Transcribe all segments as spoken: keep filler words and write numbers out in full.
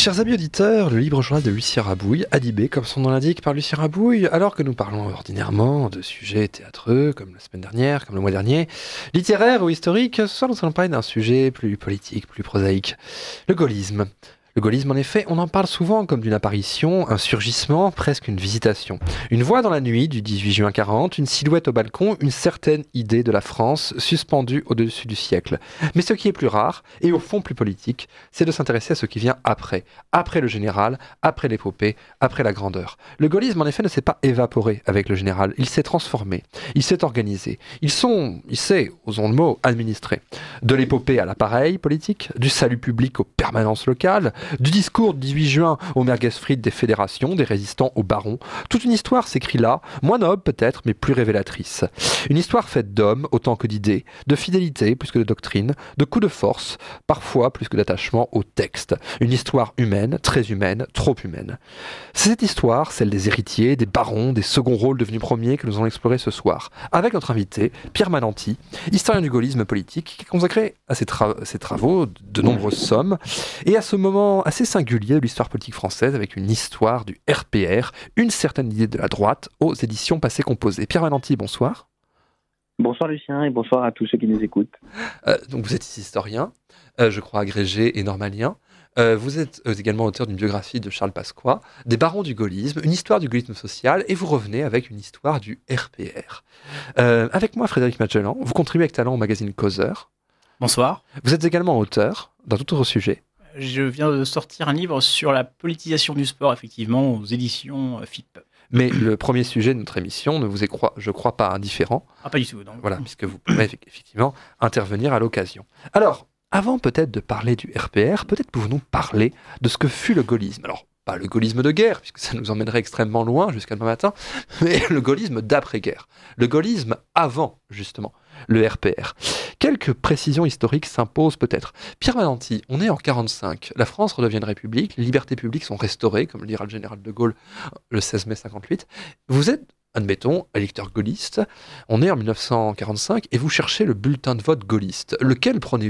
Chers amis auditeurs, le libre journal de Lucien Rabouille, adibé, comme son nom l'indique, par Lucien Rabouille, alors que nous parlons ordinairement de sujets théâtreux, comme la semaine dernière, comme le mois dernier, littéraires ou historiques, ce soir nous allons parler d'un sujet plus politique, plus prosaïque, le gaullisme. Le gaullisme, en effet, on en parle souvent comme d'une apparition, un surgissement, presque une visitation. Une voix dans la nuit du dix-huit juin quarante, une silhouette au balcon, une certaine idée de la France suspendue au-dessus du siècle. Mais ce qui est plus rare, et au fond plus politique, c'est de s'intéresser à ce qui vient après. Après le général, après l'épopée, après la grandeur. Le gaullisme, en effet, ne s'est pas évaporé avec le général, il s'est transformé, il s'est organisé. Ils sont, il s'est, osons le mot, administré. De l'épopée à l'appareil politique, du salut public aux permanences locales, du discours du dix-huit juin au merguez-frites des fédérations, des résistants aux barons, toute une histoire s'écrit là, moins noble peut-être, mais plus révélatrice. Une histoire faite d'hommes autant que d'idées, de fidélité plus que de doctrine, de coups de force, parfois plus que d'attachement au texte. Une histoire humaine, très humaine, trop humaine. C'est cette histoire, celle des héritiers, des barons, des seconds rôles devenus premiers que nous allons explorer ce soir, avec notre invité, Pierre Mananti, historien du gaullisme politique, qui a consacré à ses, tra- ses travaux de nombreuses sommes, et à ce moment assez singulier de l'histoire politique française avec une histoire du R P R, une certaine idée de la droite aux éditions Passé Composé. Pierre Mananti, bonsoir. Bonsoir Lucien et bonsoir à tous ceux qui nous écoutent. Euh, donc vous êtes historien, euh, je crois agrégé et normalien. Euh, vous êtes euh, également auteur d'une biographie de Charles Pasqua, des barons du gaullisme, une histoire du gaullisme social, et vous revenez avec une histoire du R P R. Euh, avec moi, Frédéric Magellan, vous contribuez avec talent au magazine Causeur. Bonsoir. Vous êtes également auteur d'un tout autre sujet. Je viens de sortir un livre sur la politisation du sport, effectivement, aux éditions F I P. Mais le premier sujet de notre émission ne vous est, je crois, pas indifférent. Ah, pas du tout, non. Voilà, puisque vous pourrez effectivement intervenir à l'occasion. Alors, avant peut-être de parler du R P R, peut-être pouvons-nous parler de ce que fut le gaullisme. Alors, pas le gaullisme de guerre, puisque ça nous emmènerait extrêmement loin jusqu'à demain matin, mais le gaullisme d'après-guerre. Le gaullisme avant, justement, le R P R. Quelques précisions historiques s'imposent peut-être. Pierre Mananti, on est en quarante-cinq, la France redevient une république, les libertés publiques sont restaurées, comme le dira le général de Gaulle le seize mai cinquante-huit. Vous êtes, admettons, électeur gaulliste, on est en mille neuf cent quarante-cinq et vous cherchez le bulletin de vote gaulliste. Lequel prenez-vous ?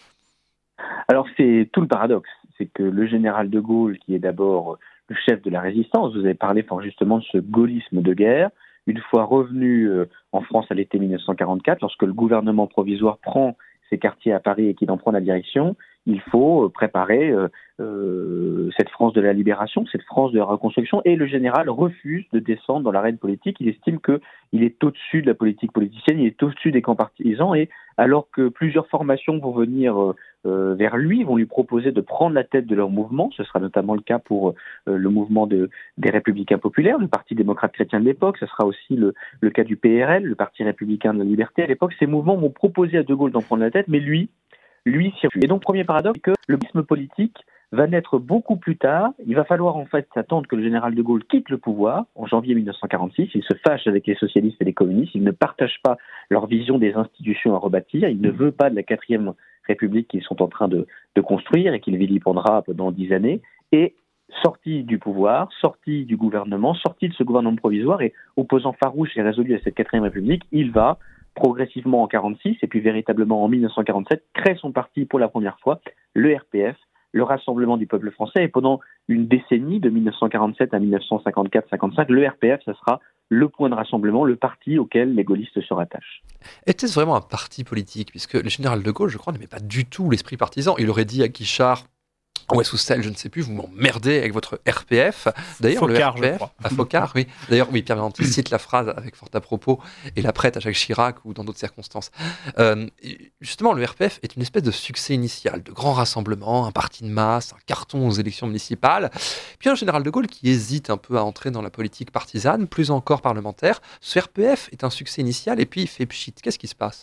Alors c'est tout le paradoxe, c'est que le général de Gaulle, qui est d'abord le chef de la résistance, vous avez parlé fort justement de ce gaullisme de guerre, une fois revenu en France à l'été mille neuf cent quarante-quatre, lorsque le gouvernement provisoire prend ses quartiers à Paris et qu'il en prend la direction, il faut préparer euh, euh, cette France de la libération, cette France de la reconstruction, et le général refuse de descendre dans l'arène politique. Il estime qu'il est au-dessus de la politique politicienne, il est au-dessus des camps partisans, et alors que plusieurs formations vont venir euh, euh, vers lui, vont lui proposer de prendre la tête de leur mouvement, ce sera notamment le cas pour euh, le mouvement de, des Républicains populaires, le Parti démocrate chrétien de l'époque, ce sera aussi le, le cas du P R L, le Parti républicain de la liberté à l'époque. Ces mouvements vont proposer à De Gaulle d'en prendre la tête, mais lui, lui s'y refuse. Et donc, premier paradoxe, c'est que le gaullisme politique va naître beaucoup plus tard. Il va falloir en fait s'attendre que le général de Gaulle quitte le pouvoir en janvier mille neuf cent quarante-six. Il se fâche avec les socialistes et les communistes. Il ne partage pas leur vision des institutions à rebâtir. Il ne veut pas de la quatrième République qu'ils sont en train de, de construire et qu'il vilipendera pendant dix années. Et sorti du pouvoir, sorti du gouvernement, sorti de ce gouvernement provisoire et opposant farouche et résolu à cette quatrième République, il va progressivement en quarante-six et puis véritablement en mille neuf cent quarante-sept créer son parti pour la première fois, le R P F, le Rassemblement du peuple français. Et pendant une décennie, de mille neuf cent quarante-sept à mille neuf cent cinquante-quatre cinquante-cinq, le R P F, ça sera le point de rassemblement, le parti auquel les gaullistes se rattachent. Était-ce vraiment un parti politique ? Puisque le général de Gaulle, je crois, n'aimait pas du tout l'esprit partisan. Il aurait dit à Guichard, ou à Soussel, je ne sais plus, vous m'emmerdez avec votre R P F. D'ailleurs, Focard, le R P F, à Focard, oui. D'ailleurs, oui, Pierre Mananti cite la phrase avec fort à propos et la prête à Jacques Chirac ou dans d'autres circonstances. Euh, justement, le R P F est une espèce de succès initial, de grand rassemblement, un parti de masse, un carton aux élections municipales. Puis un général de Gaulle qui hésite un peu à entrer dans la politique partisane, plus encore parlementaire. Ce R P F est un succès initial et puis il fait pchit. Qu'est-ce qui se passe ?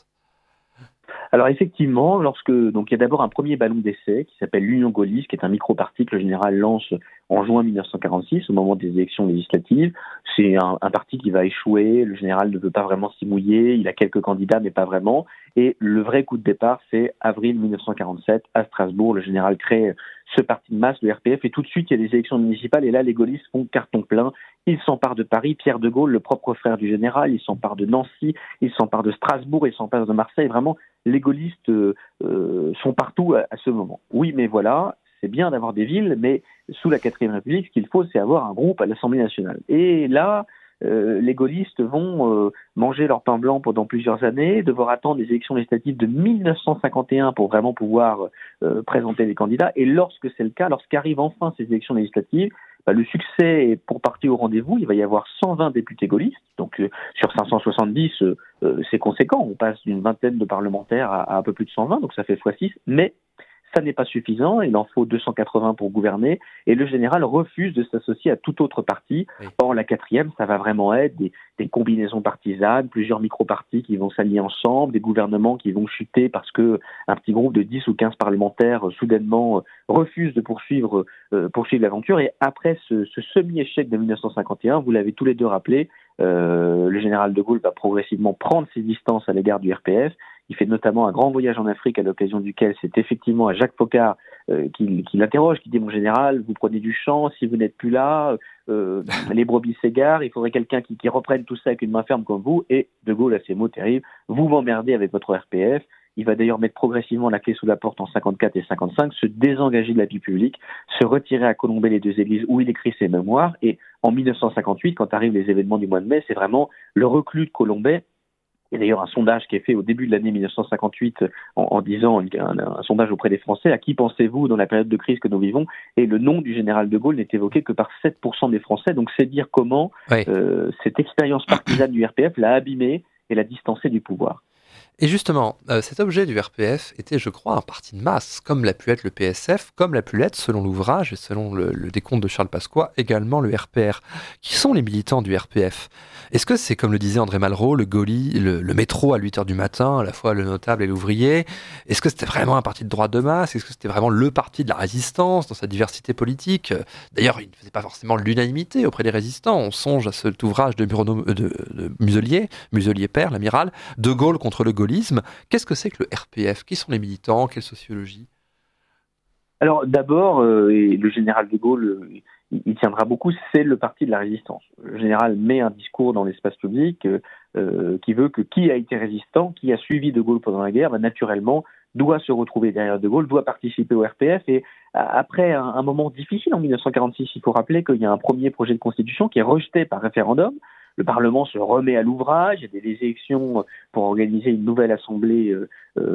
Alors effectivement, lorsque donc il y a d'abord un premier ballon d'essai qui s'appelle l'Union gaulliste, qui est un micro-parti que le général lance en juin mille neuf cent quarante-six, au moment des élections législatives. C'est un, un parti qui va échouer, le général ne veut pas vraiment s'y mouiller, il a quelques candidats mais pas vraiment. Et le vrai coup de départ, c'est avril mille neuf cent quarante-sept, à Strasbourg, le général crée ce parti de masse, le R P F, et tout de suite il y a des élections municipales, et là les gaullistes font carton plein. Ils s'emparent de Paris, Pierre de Gaulle, le propre frère du général, il s'empare de Nancy, il s'empare de Strasbourg, il s'empare de Marseille. Vraiment, les gaullistes euh, sont partout à, à ce moment. Oui, mais voilà, c'est bien d'avoir des villes, mais sous la quatrième République, ce qu'il faut, c'est avoir un groupe à l'Assemblée nationale. Et là, euh, les gaullistes vont euh, manger leur pain blanc pendant plusieurs années, devoir attendre les élections législatives de mille neuf cent cinquante et un pour vraiment pouvoir euh, présenter des candidats. Et lorsque c'est le cas, lorsqu'arrivent enfin ces élections législatives, bah, le succès est pour partie au rendez-vous. Il va y avoir cent vingt députés gaullistes, donc euh, sur cinq cent soixante-dix, euh, euh, c'est conséquent. On passe d'une vingtaine de parlementaires à, à un peu plus de cent vingt, donc ça fait fois six, mais ça n'est pas suffisant, il en faut deux cent quatre-vingts pour gouverner, et le général refuse de s'associer à tout autre parti. Oui. Or, la quatrième, ça va vraiment être des, des combinaisons partisanes, plusieurs micro-partis qui vont s'allier ensemble, des gouvernements qui vont chuter parce que un petit groupe de dix ou quinze parlementaires, euh, soudainement, euh, refuse de poursuivre, euh, poursuivre l'aventure. Et après ce, ce semi-échec de mille neuf cent cinquante et un, vous l'avez tous les deux rappelé, euh, le général de Gaulle va progressivement prendre ses distances à l'égard du R P F. Il fait notamment un grand voyage en Afrique à l'occasion duquel c'est effectivement à Jacques Foccart euh, qui, qui l'interroge, qui dit « Mon général, vous prenez du champ, si vous n'êtes plus là, euh, les brebis s'égarent, il faudrait quelqu'un qui, qui reprenne tout ça avec une main ferme comme vous. » Et de Gaulle a ces mots terribles « Vous m'emmerdez avec votre R P F ». Il va d'ailleurs mettre progressivement la clé sous la porte en cinquante-quatre et cinquante-cinq, se désengager de la vie publique, se retirer à Colombey les deux églises où il écrit ses mémoires. Et en mille neuf cent cinquante-huit, quand arrivent les événements du mois de mai, c'est vraiment le reclus de Colombey. Il y a d'ailleurs un sondage qui est fait au début de l'année mille neuf cent cinquante-huit en, en disant un, un, un sondage auprès des Français, à qui pensez-vous dans la période de crise que nous vivons? Et le nom du général de Gaulle n'est évoqué que par sept pour cent des Français. Donc c'est dire comment oui. euh, cette expérience partisane du R P F l'a abîmé et l'a distancé du pouvoir. Et justement, euh, cet objet du R P F était, je crois, un parti de masse, comme l'a pu être le P S F, comme l'a pu l'être, selon l'ouvrage et selon le, le décompte de Charles Pasqua, également le R P R. Qui sont les militants du R P F? Est-ce que c'est, comme le disait André Malraux, le Gaulli, le, le métro à huit heures du matin, à la fois le notable et l'ouvrier? Est-ce que c'était vraiment un parti de droite de masse? Est-ce que c'était vraiment le parti de la résistance dans sa diversité politique? D'ailleurs, il ne faisait pas forcément l'unanimité auprès des résistants. On songe à cet ouvrage de, Murano, de, de Muselier, Muselier père, l'amiral, De Gaulle contre le Gaulle. Qu'est-ce que c'est que le R P F? Qui sont les militants? Quelle sociologie? Alors d'abord, euh, et le général de Gaulle, euh, il, il tiendra beaucoup, c'est le parti de la résistance. Le général met un discours dans l'espace public euh, euh, qui veut que qui a été résistant, qui a suivi de Gaulle pendant la guerre, bah, naturellement doit se retrouver derrière de Gaulle, doit participer au R P F. Et après un, un moment difficile en mille neuf cent quarante-six, il faut rappeler qu'il y a un premier projet de constitution qui est rejeté par référendum. Le Parlement se remet à l'ouvrage, il y a des élections pour organiser une nouvelle assemblée euh,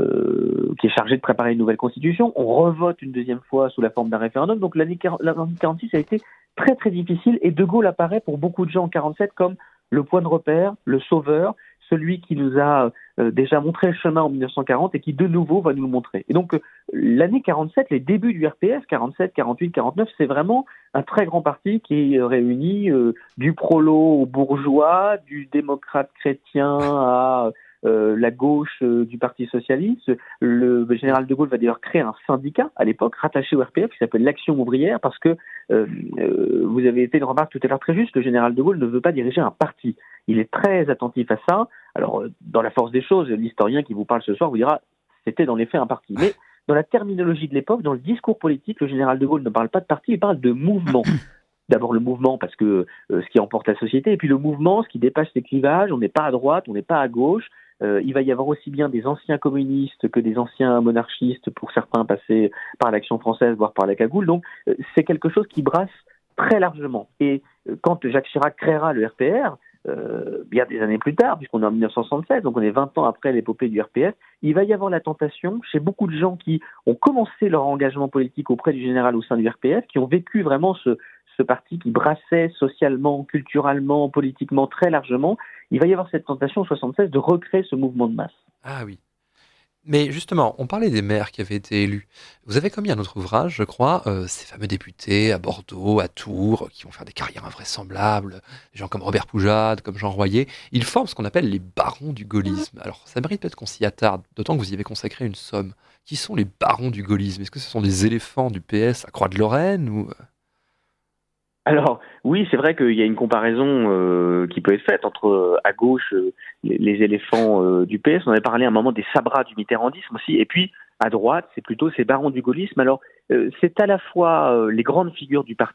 euh, qui est chargée de préparer une nouvelle constitution. On revote une deuxième fois sous la forme d'un référendum. Donc l'année quarante-six a été très très difficile et De Gaulle apparaît pour beaucoup de gens en quarante-sept comme le point de repère, le sauveur, celui qui nous a euh, déjà montré le chemin en mille neuf cent quarante et qui de nouveau va nous le montrer. Et donc euh, l'année quarante-sept, les débuts du R P F, quarante-sept, quarante-huit, quarante-neuf, c'est vraiment un très grand parti qui réunit euh, du prolo au bourgeois, du démocrate chrétien à euh, la gauche euh, du Parti socialiste. Le, le général de Gaulle va d'ailleurs créer un syndicat à l'époque rattaché au R P F qui s'appelle l'Action ouvrière parce que euh, euh, vous avez été une remarque tout à l'heure très juste, le général de Gaulle ne veut pas diriger un parti. Il est très attentif à ça. Alors, dans la force des choses, l'historien qui vous parle ce soir vous dira c'était dans les faits un parti. Mais dans la terminologie de l'époque, dans le discours politique, le général de Gaulle ne parle pas de parti, il parle de mouvement. D'abord le mouvement parce que euh, ce qui emporte la société, et puis le mouvement, ce qui dépasse les clivages. On n'est pas à droite, on n'est pas à gauche. Euh, il va y avoir aussi bien des anciens communistes que des anciens monarchistes, pour certains passés par l'Action française, voire par la cagoule. Donc euh, c'est quelque chose qui brasse très largement. Et euh, quand Jacques Chirac créera le R P R, Euh, bien des années plus tard, puisqu'on est en mille neuf cent soixante-seize, donc on est vingt ans après l'épopée du R P F, il va y avoir la tentation chez beaucoup de gens qui ont commencé leur engagement politique auprès du général au sein du R P F, qui ont vécu vraiment ce, ce parti qui brassait socialement, culturellement, politiquement très largement. Il va y avoir cette tentation en soixante-seize de recréer ce mouvement de masse. Ah oui. Mais justement, on parlait des maires qui avaient été élus. Vous avez commis un autre ouvrage, je crois, euh, ces fameux députés à Bordeaux, à Tours, qui vont faire des carrières invraisemblables, des gens comme Robert Poujade, comme Jean Royer. Ils forment ce qu'on appelle les barons du gaullisme. Alors, ça mérite peut-être qu'on s'y attarde, d'autant que vous y avez consacré une somme. Qui sont les barons du gaullisme? Est-ce que ce sont des éléphants du P S à Croix-de-Lorraine ou... Alors oui, c'est vrai qu'il y a une comparaison euh, qui peut être faite entre euh, à gauche euh, les, les éléphants euh, du P S, on avait parlé à un moment des sabrats du mitterrandisme aussi, et puis à droite c'est plutôt ces barons du gaullisme. Alors euh, c'est à la fois euh, les grandes figures du parti,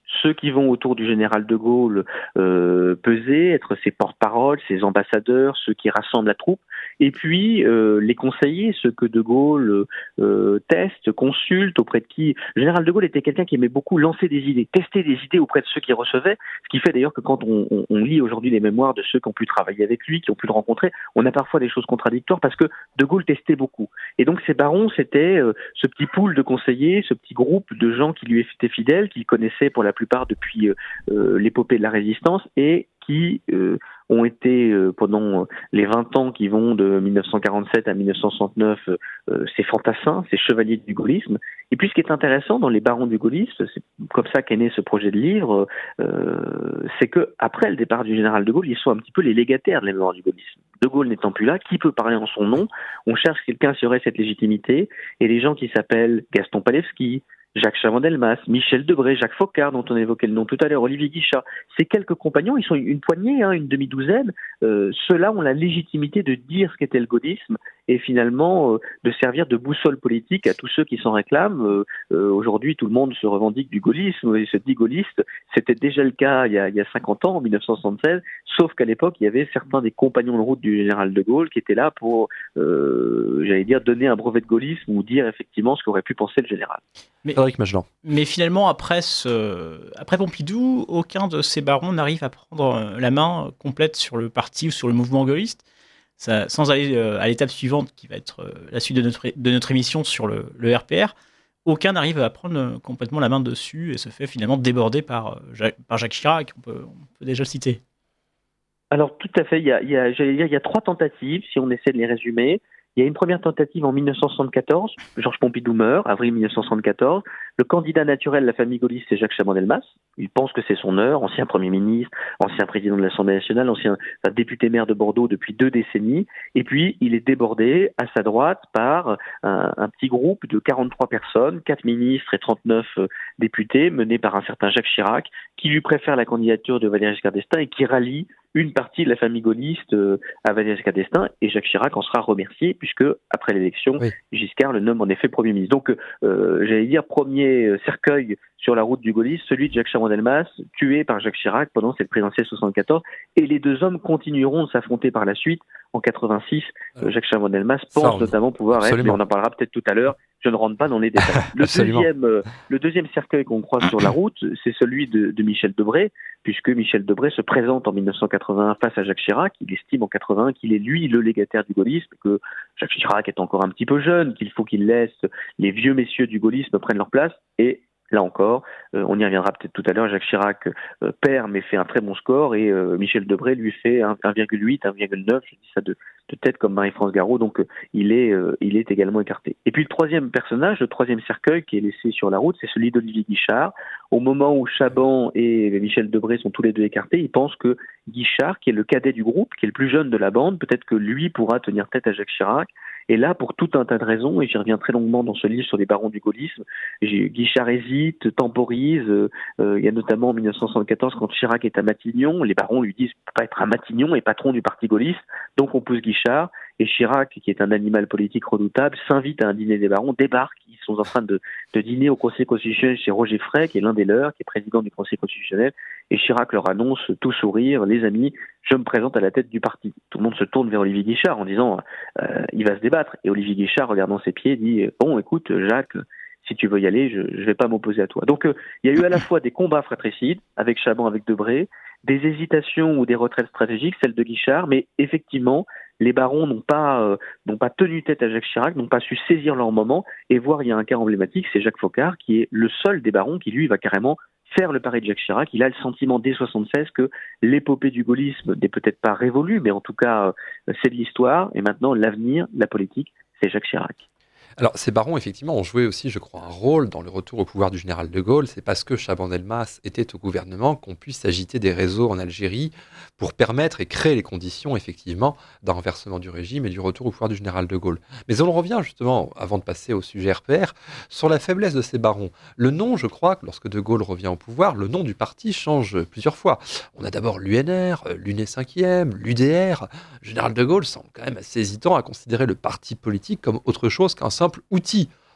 ceux qui vont autour du général de Gaulle euh, peser, être ses porte-parole, ses ambassadeurs, ceux qui rassemblent la troupe, et puis euh, les conseillers, ceux que de Gaulle euh, teste, consulte, auprès de qui... Le général de Gaulle était quelqu'un qui aimait beaucoup lancer des idées, tester des idées auprès de ceux qui recevaient, ce qui fait d'ailleurs que quand on, on, on lit aujourd'hui les mémoires de ceux qui ont pu travailler avec lui, qui ont pu le rencontrer, on a parfois des choses contradictoires parce que de Gaulle testait beaucoup. Et donc ces barons, c'était euh, ce petit pool de conseillers, ce petit groupe de gens qui lui étaient fidèles, qu'il connaissait pour la plupart depuis euh, l'épopée de la Résistance et qui euh, ont été euh, pendant les vingt ans qui vont de mille neuf cent quarante-sept à mille neuf cent soixante-neuf euh, ces fantassins, ces chevaliers du gaullisme. Et puis ce qui est intéressant dans les barons du gaullisme, c'est comme ça qu'est né ce projet de livre, euh, c'est que après le départ du général de Gaulle, ils sont un petit peu les légataires de la mémoire du gaullisme. De Gaulle n'étant plus là, qui peut parler en son nom? On cherche quelqu'un qui aurait cette légitimité, et les gens qui s'appellent Gaston Palevski, Jacques Chaban-Delmas, Michel Debré, Jacques Faucard, dont on évoquait le nom tout à l'heure, Olivier Guichard, ces quelques compagnons, ils sont une poignée, hein, une demi-douzaine, euh, ceux-là ont la légitimité de dire ce qu'était le gaullisme et finalement euh, de servir de boussole politique à tous ceux qui s'en réclament. Euh, euh, aujourd'hui, tout le monde se revendique du gaullisme et se dit gaulliste. C'était déjà le cas il y a, il y a cinquante ans, en mille neuf cent soixante-seize, sauf qu'à l'époque, il y avait certains des compagnons de route du général de Gaulle qui étaient là pour, euh, j'allais dire, donner un brevet de gaullisme ou dire effectivement ce qu'aurait pu penser le général. Mais, Frédéric Magellan. mais finalement, après, ce, après Pompidou, aucun de ces barons n'arrive à prendre la main complète sur le parti ou sur le mouvement gaulliste. Ça, sans aller euh, à l'étape suivante, qui va être euh, la suite de notre, de notre émission sur le, le R P R, aucun n'arrive à prendre euh, complètement la main dessus et se fait finalement déborder par, euh, Jacques, par Jacques Chirac, on peut, on peut déjà le citer. Alors tout à fait, il y a, il y a, j'allais dire, il y a trois tentatives, si on essaie de les résumer. Il y a une première tentative en mille neuf cent soixante-quatorze, Georges Pompidou meurt, avril mille neuf cent soixante-quatorze. Le candidat naturel de la famille gaulliste, c'est Jacques Chaban-Delmas. Il pense que c'est son heure, ancien Premier ministre, ancien président de l'Assemblée nationale, ancien enfin, député maire de Bordeaux depuis deux décennies. Et puis, il est débordé à sa droite par un, un petit groupe de quarante-trois personnes, quatre ministres et trente-neuf euh, députés, menés par un certain Jacques Chirac, qui lui préfère la candidature de Valéry Giscard d'Estaing et qui rallie une partie de la famille gaulliste euh, à Valéry Giscard d'Estaing, et Jacques Chirac en sera remercié, puisque, après l'élection, oui. Giscard le nomme en effet Premier ministre. Donc, euh, j'allais dire, premier cercueil sur la route du gaullisme, celui de Jacques Chaban-Delmas, tué par Jacques Chirac pendant cette présidentielle soixante-quatorze, et les deux hommes continueront de s'affronter par la suite. En quatre-vingt-six, euh, Jacques Chaban-Delmas pense on... notamment pouvoir Absolument. être, mais on en parlera peut-être tout à l'heure, je ne rentre pas dans les détails. Le deuxième, euh, le deuxième cercueil qu'on croise sur la route, c'est celui de, de Michel Debré, puisque Michel Debré se présente en mille neuf cent quatre-vingt-un face à Jacques Chirac. Il estime en quatre-vingt-un qu'il est lui le légataire du gaullisme, que Jacques Chirac est encore un petit peu jeune, qu'il faut qu'il laisse les vieux messieurs du gaullisme prennent leur place, et là encore, euh, on y reviendra peut-être tout à l'heure, Jacques Chirac euh, perd mais fait un très bon score, et euh, Michel Debré lui fait un virgule huit, un virgule neuf, je dis ça de, de tête comme Marie-France Garot, donc euh, il, est, euh, il est également écarté. Et puis le troisième personnage, le troisième cercueil qui est laissé sur la route, c'est celui d'Olivier Guichard. Au moment où Chaban et Michel Debré sont tous les deux écartés, il pense que Guichard, qui est le cadet du groupe, qui est le plus jeune de la bande, peut-être que lui pourra tenir tête à Jacques Chirac. Et là, pour tout un tas de raisons, et j'y reviens très longuement dans ce livre sur les barons du gaullisme, Guichard hésite, temporise. Euh, il y a notamment en mille neuf cent soixante-quatorze, quand Chirac est à Matignon, les barons lui disent « pas être à Matignon et patron du parti gaulliste », donc on pousse Guichard. Et Chirac, qui est un animal politique redoutable, s'invite à un dîner des barons, débarque. Ils sont en train de, de dîner au Conseil constitutionnel chez Roger Frey, qui est l'un des leurs, qui est président du Conseil constitutionnel. Et Chirac leur annonce, tout sourire, les amis, je me présente à la tête du parti. Tout le monde se tourne vers Olivier Guichard en disant, euh, il va se débattre. Et Olivier Guichard, regardant ses pieds, dit, bon, écoute, Jacques, si tu veux y aller, je ne vais pas m'opposer à toi. Donc, euh, il y a eu à la fois des combats fratricides, avec Chaban, avec Debré, des hésitations ou des retraites stratégiques, celle de Guichard, mais effectivement, les barons n'ont pas, euh, n'ont pas tenu tête à Jacques Chirac, n'ont pas su saisir leur moment, et voir, il y a un cas emblématique, c'est Jacques Faucard, qui est le seul des barons qui, lui, va carrément faire le pari de Jacques Chirac. Il a le sentiment dès soixante-seize que l'épopée du gaullisme n'est peut-être pas révolue, mais en tout cas, euh, c'est de l'histoire, et maintenant, l'avenir, la politique, c'est Jacques Chirac. Alors, ces barons, effectivement, ont joué aussi, je crois, un rôle dans le retour au pouvoir du général de Gaulle. C'est parce que Chaban-Delmas était au gouvernement qu'on puisse agiter des réseaux en Algérie pour permettre et créer les conditions, effectivement, d'un renversement du régime et du retour au pouvoir du général de Gaulle. Mais on revient, justement, avant de passer au sujet R P R, sur la faiblesse de ces barons. Le nom, je crois, que lorsque de Gaulle revient au pouvoir, le nom du parti change plusieurs fois. On a d'abord l'U N R, l'U N E cinquième, l'U D R. Le général de Gaulle semble quand même assez hésitant à considérer le parti politique comme autre chose qu'un simple outil.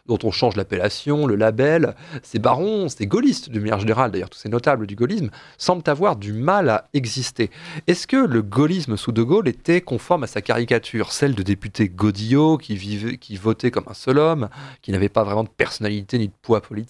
dont on change l'appellation, le label, ces barons, ces gaullistes de manière générale, d'ailleurs tous ces notables du gaullisme, semblent avoir du mal à exister. Est-ce que le gaullisme sous De Gaulle était conforme à sa caricature, celle de députés godillots qui, vivaient, qui votaient comme un seul homme, qui n'avaient pas vraiment de personnalité ni de poids politique ?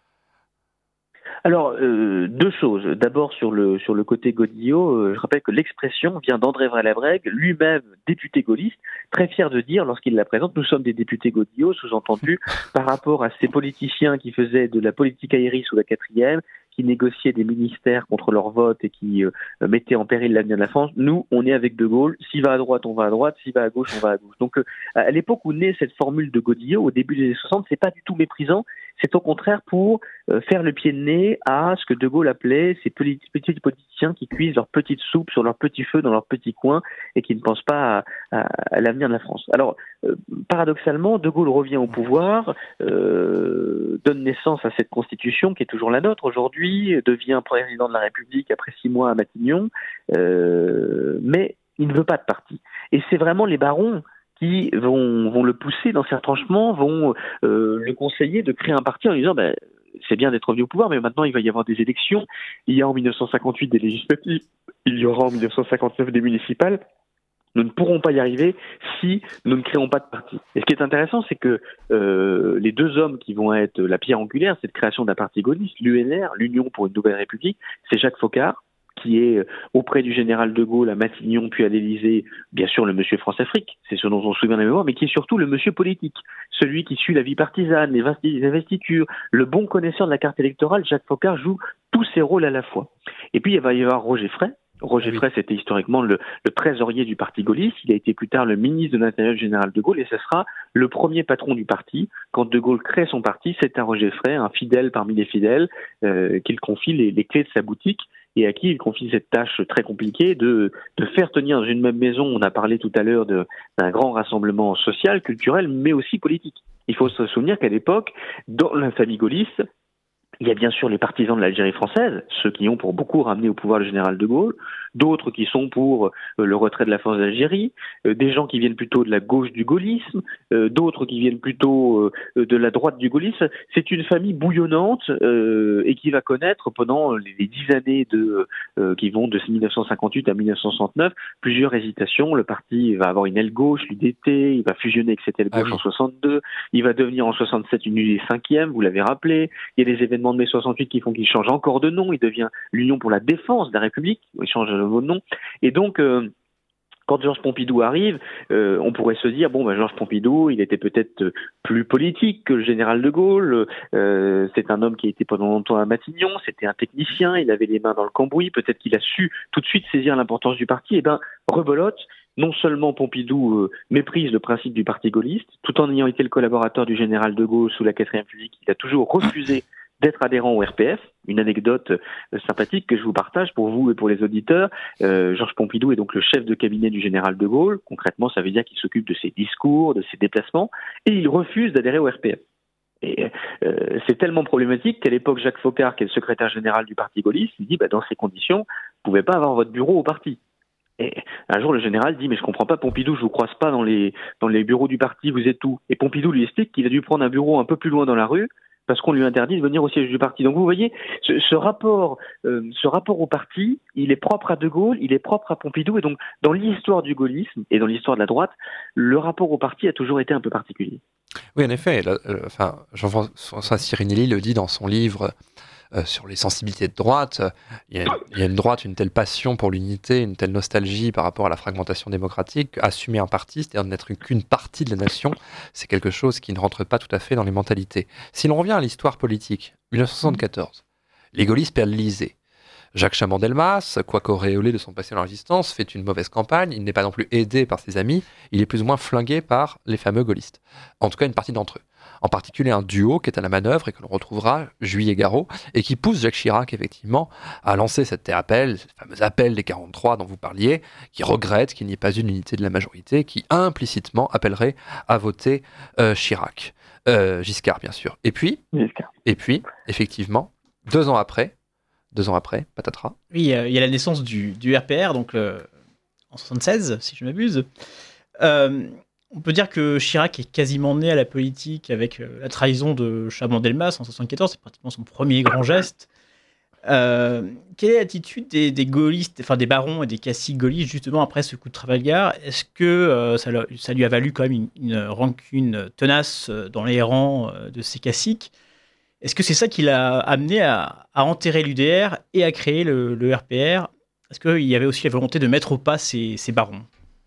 Alors, euh, deux choses. D'abord, sur le, sur le côté Godillot, euh, je rappelle que l'expression vient d'André Vrailabrègue, lui-même député gaulliste, très fier de dire, lorsqu'il la présente, nous sommes des députés Godillot, sous-entendu, par rapport à ces politiciens qui faisaient de la politique aérie sous la quatrième, qui négociaient des ministères contre leur vote et qui euh, mettaient en péril l'avenir de la France. Nous, on est avec De Gaulle. S'il va à droite, on va à droite. S'il va à gauche, on va à gauche. Donc, euh, à l'époque où naît cette formule de Godillot, au début des années soixante, c'est pas du tout méprisant. C'est au contraire pour euh, faire le pied de nez à ce que De Gaulle appelait ces petits, petits politiciens qui cuisent leur petite soupe sur leur petit feu dans leur petit coin et qui ne pensent pas à, à, à l'avenir de la France. Alors, euh, paradoxalement, De Gaulle revient au pouvoir, euh, donne naissance à cette constitution qui est toujours la nôtre aujourd'hui, devient président de la République après six mois à Matignon, euh, mais il ne veut pas de parti. Et c'est vraiment les barons qui vont, vont le pousser dans ses retranchements, vont euh, le conseiller de créer un parti en disant ben, c'est bien d'être revenu au pouvoir, mais maintenant il va y avoir des élections. Il y a en dix-neuf cent cinquante-huit des législatives, il y aura en dix-neuf cent cinquante-neuf des municipales. Nous ne pourrons pas y arriver si nous ne créons pas de parti. Et ce qui est intéressant, c'est que euh, les deux hommes qui vont être la pierre angulaire, cette création d'un parti gaulliste, l'U N R, l'Union pour une nouvelle République, c'est Jacques Foccart, qui est auprès du général de Gaulle à Matignon puis à l'Élysée, bien sûr le monsieur France-Afrique, c'est ce dont on se souvient la mémoire, mais qui est surtout le monsieur politique, celui qui suit la vie partisane, les investitures, le bon connaisseur de la carte électorale. Jacques Foccart joue tous ces rôles à la fois. Et puis il va y avoir Roger Frey. Roger oui. Frey, c'était historiquement le, le trésorier du parti gaulliste. Il a été plus tard le ministre de l'Intérieur du général de Gaulle et ce sera le premier patron du parti. Quand de Gaulle crée son parti, c'est à Roger Frey, un fidèle parmi les fidèles, euh, qu'il confie les, les clés de sa boutique et à qui il confie cette tâche très compliquée de, de faire tenir dans une même maison. On a parlé tout à l'heure de, d'un grand rassemblement social, culturel, mais aussi politique. Il faut se souvenir qu'à l'époque, dans la famille gaulliste, il y a bien sûr les partisans de l'Algérie française, ceux qui ont pour beaucoup ramené au pouvoir le général de Gaulle, d'autres qui sont pour euh, le retrait de la France d'Algérie, euh, des gens qui viennent plutôt de la gauche du gaullisme, euh, d'autres qui viennent plutôt euh, de la droite du gaullisme. C'est une famille bouillonnante euh, et qui va connaître pendant les, les dix années de, euh, qui vont de dix-neuf cent cinquante-huit à dix-neuf cent soixante-neuf plusieurs hésitations. Le parti va avoir une aile gauche, l'U D T, il va fusionner avec cette aile gauche ah oui. en soixante-deux, il va devenir en soixante-sept une U D cinquième, vous l'avez rappelé. Il y a des événements de mai soixante-huit qui font qu'il change encore de nom, il devient l'Union pour la défense de la République, il change de nom, et donc euh, quand Georges Pompidou arrive, euh, on pourrait se dire, bon, ben, Georges Pompidou, il était peut-être plus politique que le général de Gaulle, euh, c'est un homme qui a été pendant longtemps à Matignon, c'était un technicien, il avait les mains dans le cambouis, peut-être qu'il a su tout de suite saisir l'importance du parti, et ben, rebelote. Non seulement Pompidou euh, méprise le principe du parti gaulliste, tout en ayant été le collaborateur du général de Gaulle sous la quatrième République, il a toujours refusé d'être adhérent au R P F. Une anecdote euh, sympathique que je vous partage pour vous et pour les auditeurs. Euh, Georges Pompidou est donc le chef de cabinet du général de Gaulle. Concrètement, ça veut dire qu'il s'occupe de ses discours, de ses déplacements, et il refuse d'adhérer au R P F. Et euh, c'est tellement problématique qu'à l'époque, Jacques Foccart, qui est le secrétaire général du parti gaulliste, il dit bah, dans ces conditions, vous ne pouvez pas avoir votre bureau au parti. Et un jour, le général dit, mais je comprends pas, Pompidou, je vous croise pas dans les, dans les bureaux du parti, vous êtes où? Et Pompidou lui explique qu'il a dû prendre un bureau un peu plus loin dans la rue, parce qu'on lui interdit de venir au siège du parti. Donc vous voyez, ce, ce rapport, euh, ce rapport au parti, il est propre à De Gaulle, il est propre à Pompidou, et donc dans l'histoire du gaullisme et dans l'histoire de la droite, le rapport au parti a toujours été un peu particulier. Oui, en effet. Là, euh, enfin, Jean-François Sirinelli le dit dans son livre euh, sur les sensibilités de droite. Il y, a, il y a une droite, une telle passion pour l'unité, une telle nostalgie par rapport à la fragmentation démocratique. Assumer un parti, c'est-à-dire n'être qu'une partie de la nation, c'est quelque chose qui ne rentre pas tout à fait dans les mentalités. Si l'on revient à l'histoire politique, dix-neuf cent soixante-quatorze, les gaullistes perdent l'Élysée. Jacques Chaban-Delmas, quoique auréolé de son passé dans la résistance, fait une mauvaise campagne. Il n'est pas non plus aidé par ses amis. Il est plus ou moins flingué par les fameux gaullistes. En tout cas, une partie d'entre eux. En particulier un duo qui est à la manœuvre et que l'on retrouvera, Juillet-Garot, et qui pousse Jacques Chirac, effectivement, à lancer cet appel, ce fameux appel des quarante-trois dont vous parliez, qui regrette qu'il n'y ait pas une unité de la majorité, qui implicitement appellerait à voter euh, Chirac. Euh, Giscard, bien sûr. Et puis, Giscard. et puis, effectivement, deux ans après, Deux ans après, patatras. Oui, il y, y a la naissance du, du R P R, donc euh, en soixante-seize, si je ne m'abuse. Euh, On peut dire que Chirac est quasiment né à la politique avec euh, la trahison de Chaban-Delmas en soixante-quatorze, c'est pratiquement son premier grand geste. Euh, quelle est l'attitude des, des gaullistes, enfin des barons et des caciques gaullistes justement après ce coup de Trafalgar? Est-ce que euh, ça, leur- ça lui a valu quand même une, une rancune tenace euh, dans les rangs euh, de ces caciques? Est-ce que c'est ça qui l'a amené à, à enterrer l'U D R et à créer le, le R P R? Est-ce qu'il y avait aussi la volonté de mettre au pas ces, ces barons?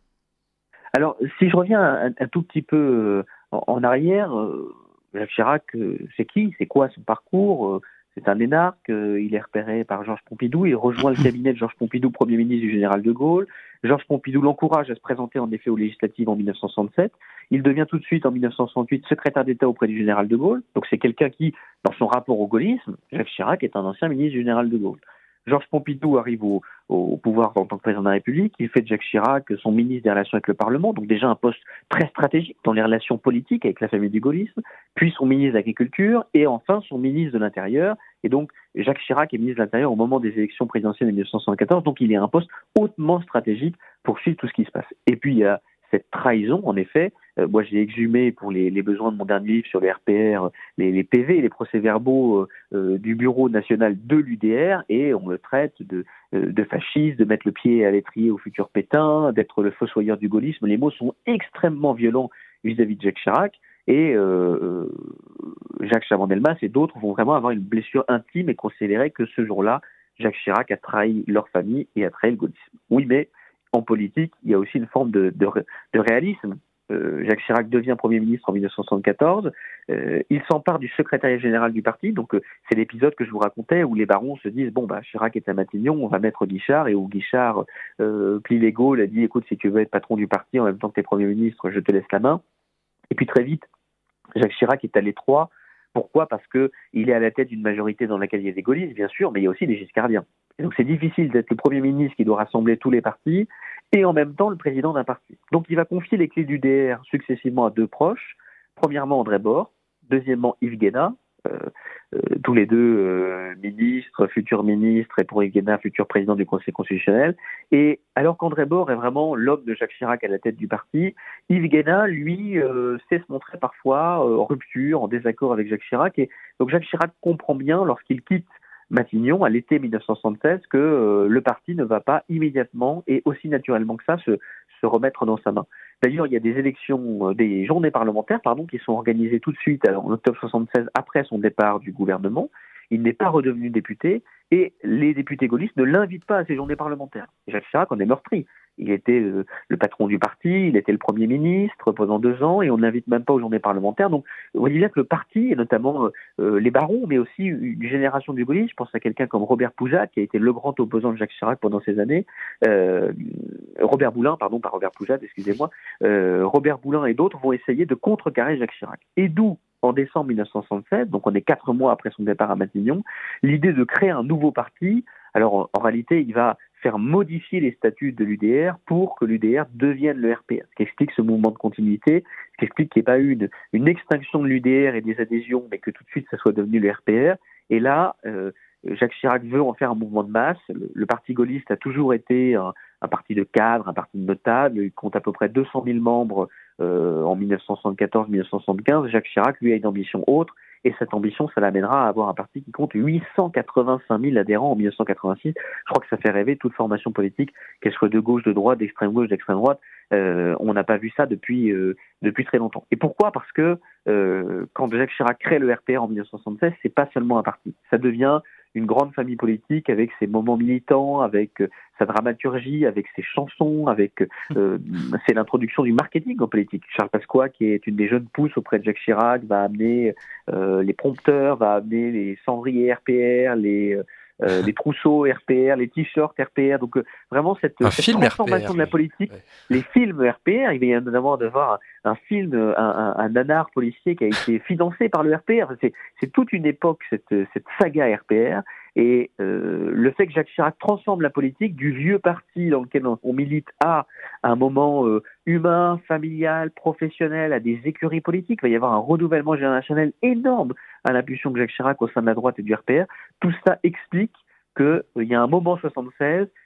Alors, si je reviens un, un tout petit peu euh, en, en arrière, euh, Jacques Chirac, euh, c'est qui? C'est quoi son parcours? Euh, C'est un énarque, euh, il est repéré par Georges Pompidou, il rejoint le cabinet de Georges Pompidou, Premier ministre du général de Gaulle. Georges Pompidou l'encourage à se présenter en effet aux législatives en mille neuf cent soixante-sept. Il devient tout de suite en mille neuf cent soixante-huit secrétaire d'État auprès du général de Gaulle. Donc c'est quelqu'un qui, dans son rapport au gaullisme, Jacques Chirac est un ancien ministre du général de Gaulle. Georges Pompidou arrive au, au pouvoir en tant que président de la République. Il fait de Jacques Chirac son ministre des Relations avec le Parlement, donc déjà un poste très stratégique dans les relations politiques avec la famille du gaullisme, puis son ministre de l'Agriculture, et enfin son ministre de l'Intérieur. Et donc, Jacques Chirac est ministre de l'Intérieur au moment des élections présidentielles de mille neuf cent soixante-quatorze, donc il est un poste hautement stratégique pour suivre tout ce qui se passe. Et puis, il y a cette trahison, en effet. Euh, moi, j'ai exhumé pour les, les besoins de mon dernier livre sur le R P R les, les P V, les procès-verbaux euh, du Bureau national de l'U D R, et on le traite de, euh, de fasciste, de mettre le pied à l'étrier au futur Pétain, d'être le fossoyeur du gaullisme. Les mots sont extrêmement violents vis-à-vis de Jacques Chirac, et euh, Jacques Chaban-Delmas et d'autres vont vraiment avoir une blessure intime et considérer que ce jour-là, Jacques Chirac a trahi leur famille et a trahi le gaullisme. Oui, mais en politique, il y a aussi une forme de, de, de réalisme. Euh, Jacques Chirac devient Premier ministre en mille neuf cent soixante-quatorze. Euh, il s'empare du secrétariat général du parti. Donc, euh, c'est l'épisode que je vous racontais où les barons se disent bon, bah, Chirac est à Matignon, on va mettre Guichard. Et où Guichard euh, plie les Gaules, a dit écoute, si tu veux être patron du parti en même temps que tu es Premier ministre, je te laisse la main. Et puis très vite, Jacques Chirac est à l'étroit. Pourquoi? Parce qu'il est à la tête d'une majorité dans laquelle il y a des gaullistes, bien sûr, mais il y a aussi des giscardiens. Et donc c'est difficile d'être le Premier ministre qui doit rassembler tous les partis et en même temps le président d'un parti. Donc il va confier les clés du D R successivement à deux proches. Premièrement André Bord, deuxièmement Yves Guéna, euh, euh, tous les deux euh, ministres, futurs ministres, et pour Yves Guéna, futur président du Conseil constitutionnel. Et alors qu'André Bord est vraiment l'homme de Jacques Chirac à la tête du parti, Yves Guéna, lui, euh, sait se montrer parfois euh, en rupture, en désaccord avec Jacques Chirac. Et donc Jacques Chirac comprend bien, lorsqu'il quitte Matignon à l'été mille neuf cent soixante-seize, que euh, le parti ne va pas immédiatement et aussi naturellement que ça se, se remettre dans sa main. D'ailleurs, il y a des élections, euh, des journées parlementaires, pardon, qui sont organisées tout de suite alors, en octobre soixante-seize après son départ du gouvernement. Il n'est pas redevenu député et les députés gaullistes ne l'invitent pas à ces journées parlementaires. Et Jacques Chirac en est meurtri. Il était euh, le patron du parti, il était le Premier ministre pendant deux ans et on ne l'invite même pas aux journées parlementaires. Donc, vous voyez bien que le parti, et notamment euh, les barons, mais aussi une génération du gaullisme, je pense à quelqu'un comme Robert Poujade, qui a été le grand opposant de Jacques Chirac pendant ces années, euh, Robert Boulin, pardon, pas Robert Poujade, excusez-moi, euh, Robert Boulin et d'autres vont essayer de contrecarrer Jacques Chirac. Et d'où, en décembre mille neuf cent soixante-sept, donc on est quatre mois après son départ à Matignon, l'idée de créer un nouveau parti. Alors en, en réalité, il va faire modifier les statuts de l'U D R pour que l'U D R devienne le R P R, ce qui explique ce mouvement de continuité, ce qui explique qu'il n'y ait pas eu une, une extinction de l'U D R et des adhésions, mais que tout de suite ça soit devenu le R P R. Et là, euh, Jacques Chirac veut en faire un mouvement de masse. Le, le parti gaulliste a toujours été un, un parti de cadres, un parti de notables. Il compte à peu près deux cent mille membres euh, en mille neuf cent soixante-quatorze mille neuf cent soixante-quinze. Jacques Chirac, lui, a une ambition autre. Et cette ambition, ça l'amènera à avoir un parti qui compte huit cent quatre-vingt-cinq mille adhérents en mille neuf cent quatre-vingt-six. Je crois que ça fait rêver toute formation politique, qu'elle soit de gauche, de droite, d'extrême gauche, d'extrême droite. Euh, on n'a pas vu ça depuis euh, depuis très longtemps. Et pourquoi? Parce que euh, quand Jacques Chirac crée le R P R en mille neuf cent soixante-seize, c'est pas seulement un parti. Ça devient une grande famille politique avec ses moments militants, avec euh, sa dramaturgie, avec ses chansons, avec euh, c'est l'introduction du marketing en politique. Charles Pasqua, qui est une des jeunes pousses auprès de Jacques Chirac, va amener euh, les prompteurs, va amener les cendriers R P R, les euh, les trousseaux R P R, les t-shirts R P R. Donc euh, vraiment cette, cette transformation R P R, de la politique, oui. Les films R P R, il va y en avoir d'avoir un, un film, un, un, un nanar policier qui a été financé par le R P R. C'est, c'est toute une époque cette, cette saga R P R. Et euh, le fait que Jacques Chirac transforme la politique du vieux parti dans lequel on, on milite à un moment euh, humain, familial, professionnel, à des écuries politiques, il va y avoir un renouvellement générationnel énorme à l'impulsion de Jacques Chirac au sein de la droite et du R P R. Tout ça explique qu'il euh, y a un moment soixante-seize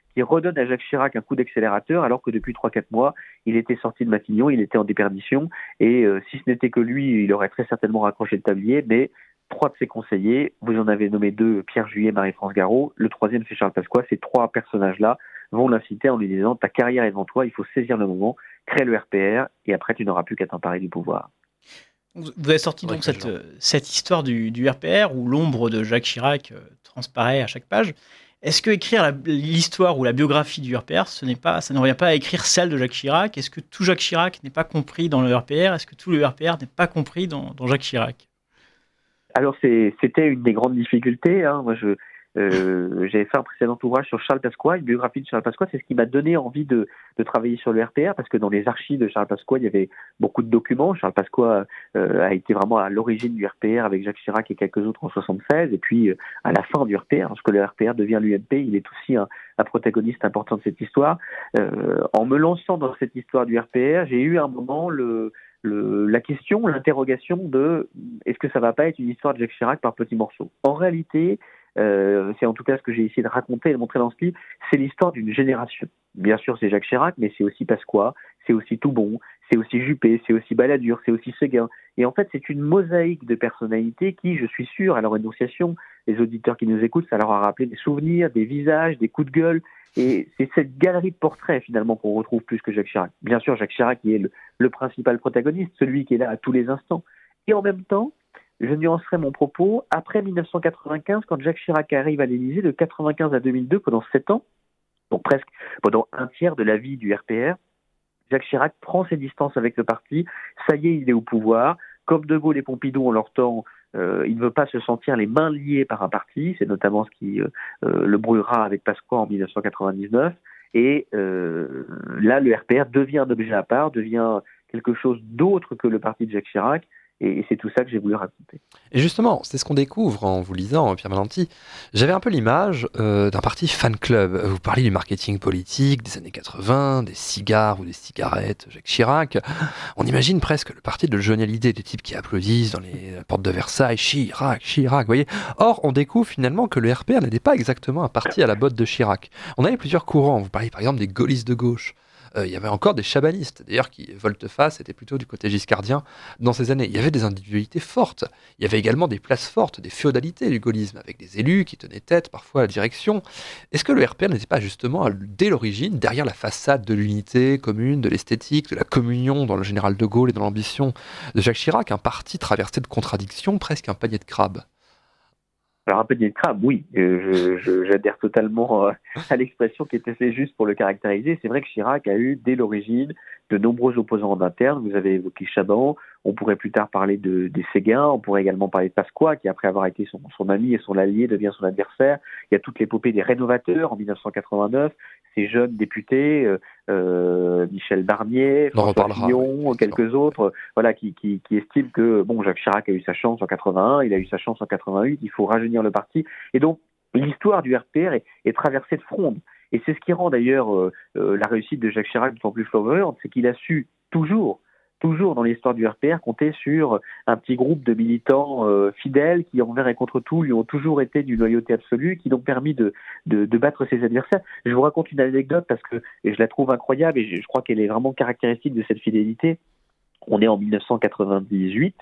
qui redonne à Jacques Chirac un coup d'accélérateur, alors que depuis trois quatre mois, il était sorti de Matignon, il était en déperdition, et euh, si ce n'était que lui, il aurait très certainement raccroché le tablier, mais trois de ses conseillers, vous en avez nommé deux, Pierre Juillet, Marie-France Garot, le troisième c'est Charles Pasqua, ces trois personnages-là vont l'inciter en lui disant « ta carrière est devant toi, il faut saisir le moment, crée le R P R, et après tu n'auras plus qu'à t'emparer du pouvoir ». Vous avez sorti donc cette, cette histoire du, du R P R où l'ombre de Jacques Chirac euh, transparaît à chaque page. Est-ce que écrire la, l'histoire ou la biographie du R P R, ce n'est pas, ça ne revient pas à écrire celle de Jacques Chirac? Est-ce que tout Jacques Chirac n'est pas compris dans le R P R? Est-ce que tout le R P R n'est pas compris dans, dans Jacques Chirac? Alors c'est, c'était une des grandes difficultés. Hein. Moi, je, euh, j'avais fait un précédent ouvrage sur Charles Pasqua, une biographie de Charles Pasqua. C'est ce qui m'a donné envie de, de travailler sur le R P R, parce que dans les archives de Charles Pasqua, il y avait beaucoup de documents. Charles Pasqua euh, a été vraiment à l'origine du R P R avec Jacques Chirac et quelques autres en soixante-seize. Et puis euh, à la fin du R P R, lorsque le R P R devient l'U M P, il est aussi un, un protagoniste important de cette histoire. Euh, en me lançant dans cette histoire du R P R, j'ai eu un moment le Le, la question, l'interrogation de est-ce que ça va pas être une histoire de Jacques Chirac par petits morceaux. En réalité, euh, c'est en tout cas ce que j'ai essayé de raconter et de montrer dans ce livre, c'est l'histoire d'une génération. Bien sûr, c'est Jacques Chirac, mais c'est aussi Pasqua, c'est aussi Toubon, c'est aussi Juppé, c'est aussi Balladur, c'est aussi Séguin. Et en fait, c'est une mosaïque de personnalités qui, je suis sûr, à leur énonciation, les auditeurs qui nous écoutent, ça leur a rappelé des souvenirs, des visages, des coups de gueule. Et c'est cette galerie de portraits, finalement, qu'on retrouve plus que Jacques Chirac. Bien sûr, Jacques Chirac qui est le, le principal protagoniste, celui qui est là à tous les instants. Et en même temps, je nuancerai mon propos, après dix-neuf cent quatre-vingt-quinze, quand Jacques Chirac arrive à l'Élysée, de quatre-vingt-quinze à deux mille deux, pendant sept ans, donc presque pendant un tiers de la vie du R P R, Jacques Chirac prend ses distances avec le parti, ça y est, il est au pouvoir. Comme De Gaulle et Pompidou en leur temps, euh, il ne veut pas se sentir les mains liées par un parti, c'est notamment ce qui euh, le brouillera avec Pasqua en dix-neuf cent quatre-vingt-dix-neuf, et euh, là le R P R devient un objet à part, devient quelque chose d'autre que le parti de Jacques Chirac, et c'est tout ça que j'ai voulu raconter. Et justement, c'est ce qu'on découvre en vous lisant, Pierre Valenti. J'avais un peu l'image euh, d'un parti fan club. Vous parliez du marketing politique des années quatre-vingts, des cigares ou des cigarettes, Jacques Chirac. On imagine presque le parti de Johnny Hallyday, des types qui applaudissent dans les portes de Versailles, Chirac, Chirac, vous voyez. Or, on découvre finalement que le R P R n'était pas exactement un parti à la botte de Chirac. On avait plusieurs courants. Vous parliez par exemple des gaullistes de gauche. Euh, il y avait encore des chabanistes, d'ailleurs, qui volte-face étaient plutôt du côté giscardien dans ces années. Il y avait des individualités fortes. Il y avait également des places fortes, des féodalités du gaullisme, avec des élus qui tenaient tête parfois à la direction. Est-ce que le R P R n'était pas justement, dès l'origine, derrière la façade de l'unité commune, de l'esthétique, de la communion dans le général de Gaulle et dans l'ambition de Jacques Chirac, un parti traversé de contradictions, presque un panier de crabes? Alors un panier de crabe, oui, je, je, j'adhère totalement à l'expression qui était assez juste pour le caractériser. C'est vrai que Chirac a eu, dès l'origine, de nombreux opposants en interne. Vous avez évoqué Chaban, on pourrait plus tard parler de, des Séguin, on pourrait également parler de Pasqua, qui après avoir été son, son ami et son allié devient son adversaire. Il y a toute l'épopée des rénovateurs en dix-neuf cent quatre-vingt-neuf, ces jeunes députés, euh, euh, Michel Barnier, François Fillon, quelques autres, euh, voilà, qui, qui, qui estiment que bon, Jacques Chirac a eu sa chance en quatre-vingt-un, il a eu sa chance en quatre-vingt-huit, il faut rajeunir le parti. Et donc, l'histoire du R P R est, est traversée de fronde. Et c'est ce qui rend d'ailleurs euh, euh, la réussite de Jacques Chirac d'autant plus flamboyante, c'est qu'il a su toujours, toujours dans l'histoire du R P R, compter sur un petit groupe de militants euh, fidèles qui, envers et contre tout, lui ont toujours été d'une loyauté absolue, qui l'ont permis de, de, de battre ses adversaires. Je vous raconte une anecdote parce que et je la trouve incroyable et je, je crois qu'elle est vraiment caractéristique de cette fidélité. On est en dix-neuf cent quatre-vingt-dix-huit,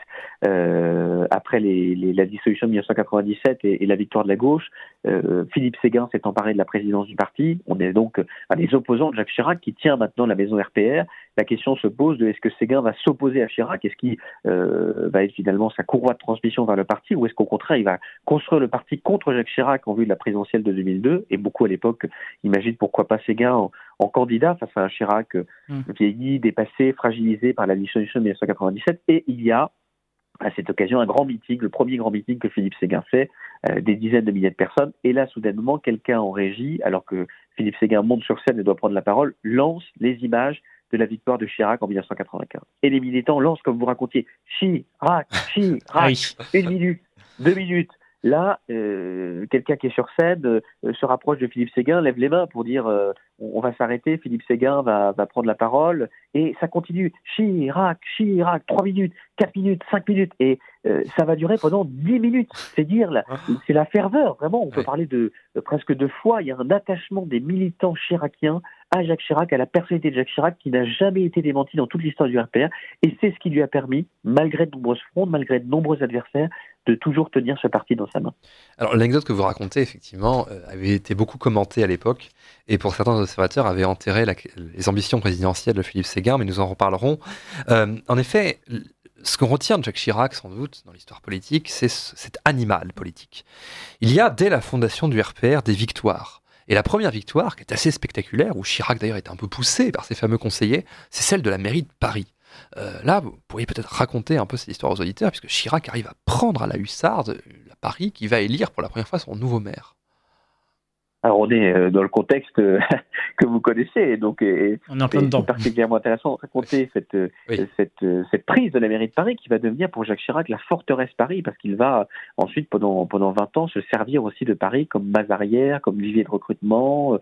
euh, après les, les, la dissolution de dix-neuf cent quatre-vingt-dix-sept et, et la victoire de la gauche. Euh, Philippe Séguin s'est emparé de la présidence du parti. On est donc à les opposants de Jacques Chirac qui tient maintenant la maison R P R. La question se pose de est-ce que Séguin va s'opposer à Chirac? Est-ce qu'il euh, va être finalement sa courroie de transmission vers le parti? Ou est-ce qu'au contraire il va construire le parti contre Jacques Chirac en vue de la présidentielle de deux mille deux? Et beaucoup à l'époque imaginent pourquoi pas Séguin en, en candidat face à un Chirac mmh. vieilli, dépassé, fragilisé par la dissolution de dix-neuf cent quatre-vingt-dix-sept. Et il y a à cette occasion un grand meeting, le premier grand meeting que Philippe Séguin fait, euh, des dizaines de milliers de personnes. Et là, soudainement, quelqu'un en régie, alors que Philippe Séguin monte sur scène et doit prendre la parole, lance les images de la victoire de Chirac en dix-neuf cent quatre-vingt-quinze. Et les militants lancent, comme vous racontiez, Chirac, Chirac, oui. Une minute, deux minutes, Là, euh, quelqu'un qui est sur scène euh, se rapproche de Philippe Séguin, lève les mains pour dire euh, on, on va s'arrêter, Philippe Séguin va, va prendre la parole, et ça continue. Chirac, Chirac, trois minutes, quatre minutes, cinq minutes, et euh, ça va durer pendant dix minutes. C'est dire, là, c'est la ferveur, vraiment, on peut Ouais. parler de, de presque de foi. Il y a un attachement des militants chiraciens à Jacques Chirac, à la personnalité de Jacques Chirac, qui n'a jamais été démenti dans toute l'histoire du R P R, et c'est ce qui lui a permis, malgré de nombreuses frondes, malgré de nombreux adversaires, de toujours tenir ce parti dans sa main. Alors, l'anecdote que vous racontez, effectivement, euh, avait été beaucoup commentée à l'époque, et pour certains observateurs, avait enterré la- les ambitions présidentielles de Philippe Séguin, mais nous en reparlerons. Euh, en effet, l- ce qu'on retient de Jacques Chirac, sans doute, dans l'histoire politique, c'est ce- cet animal politique. Il y a, dès la fondation du R P R, des victoires. Et la première victoire, qui est assez spectaculaire, où Chirac d'ailleurs est un peu poussé par ses fameux conseillers, c'est celle de la mairie de Paris. Euh, là, vous pourriez peut-être raconter un peu cette histoire aux auditeurs, puisque Chirac arrive à prendre à la hussarde la Paris, qui va élire pour la première fois son nouveau maire. Alors on est euh, dans le contexte euh, que vous connaissez, et donc et, On est en plein et dedans. c'est particulièrement intéressant de raconter cette, euh, Oui. cette, euh, cette prise de la mairie de Paris qui va devenir pour Jacques Chirac la forteresse Paris, parce qu'il va ensuite pendant, pendant vingt ans se servir aussi de Paris comme base arrière, comme vivier de recrutement,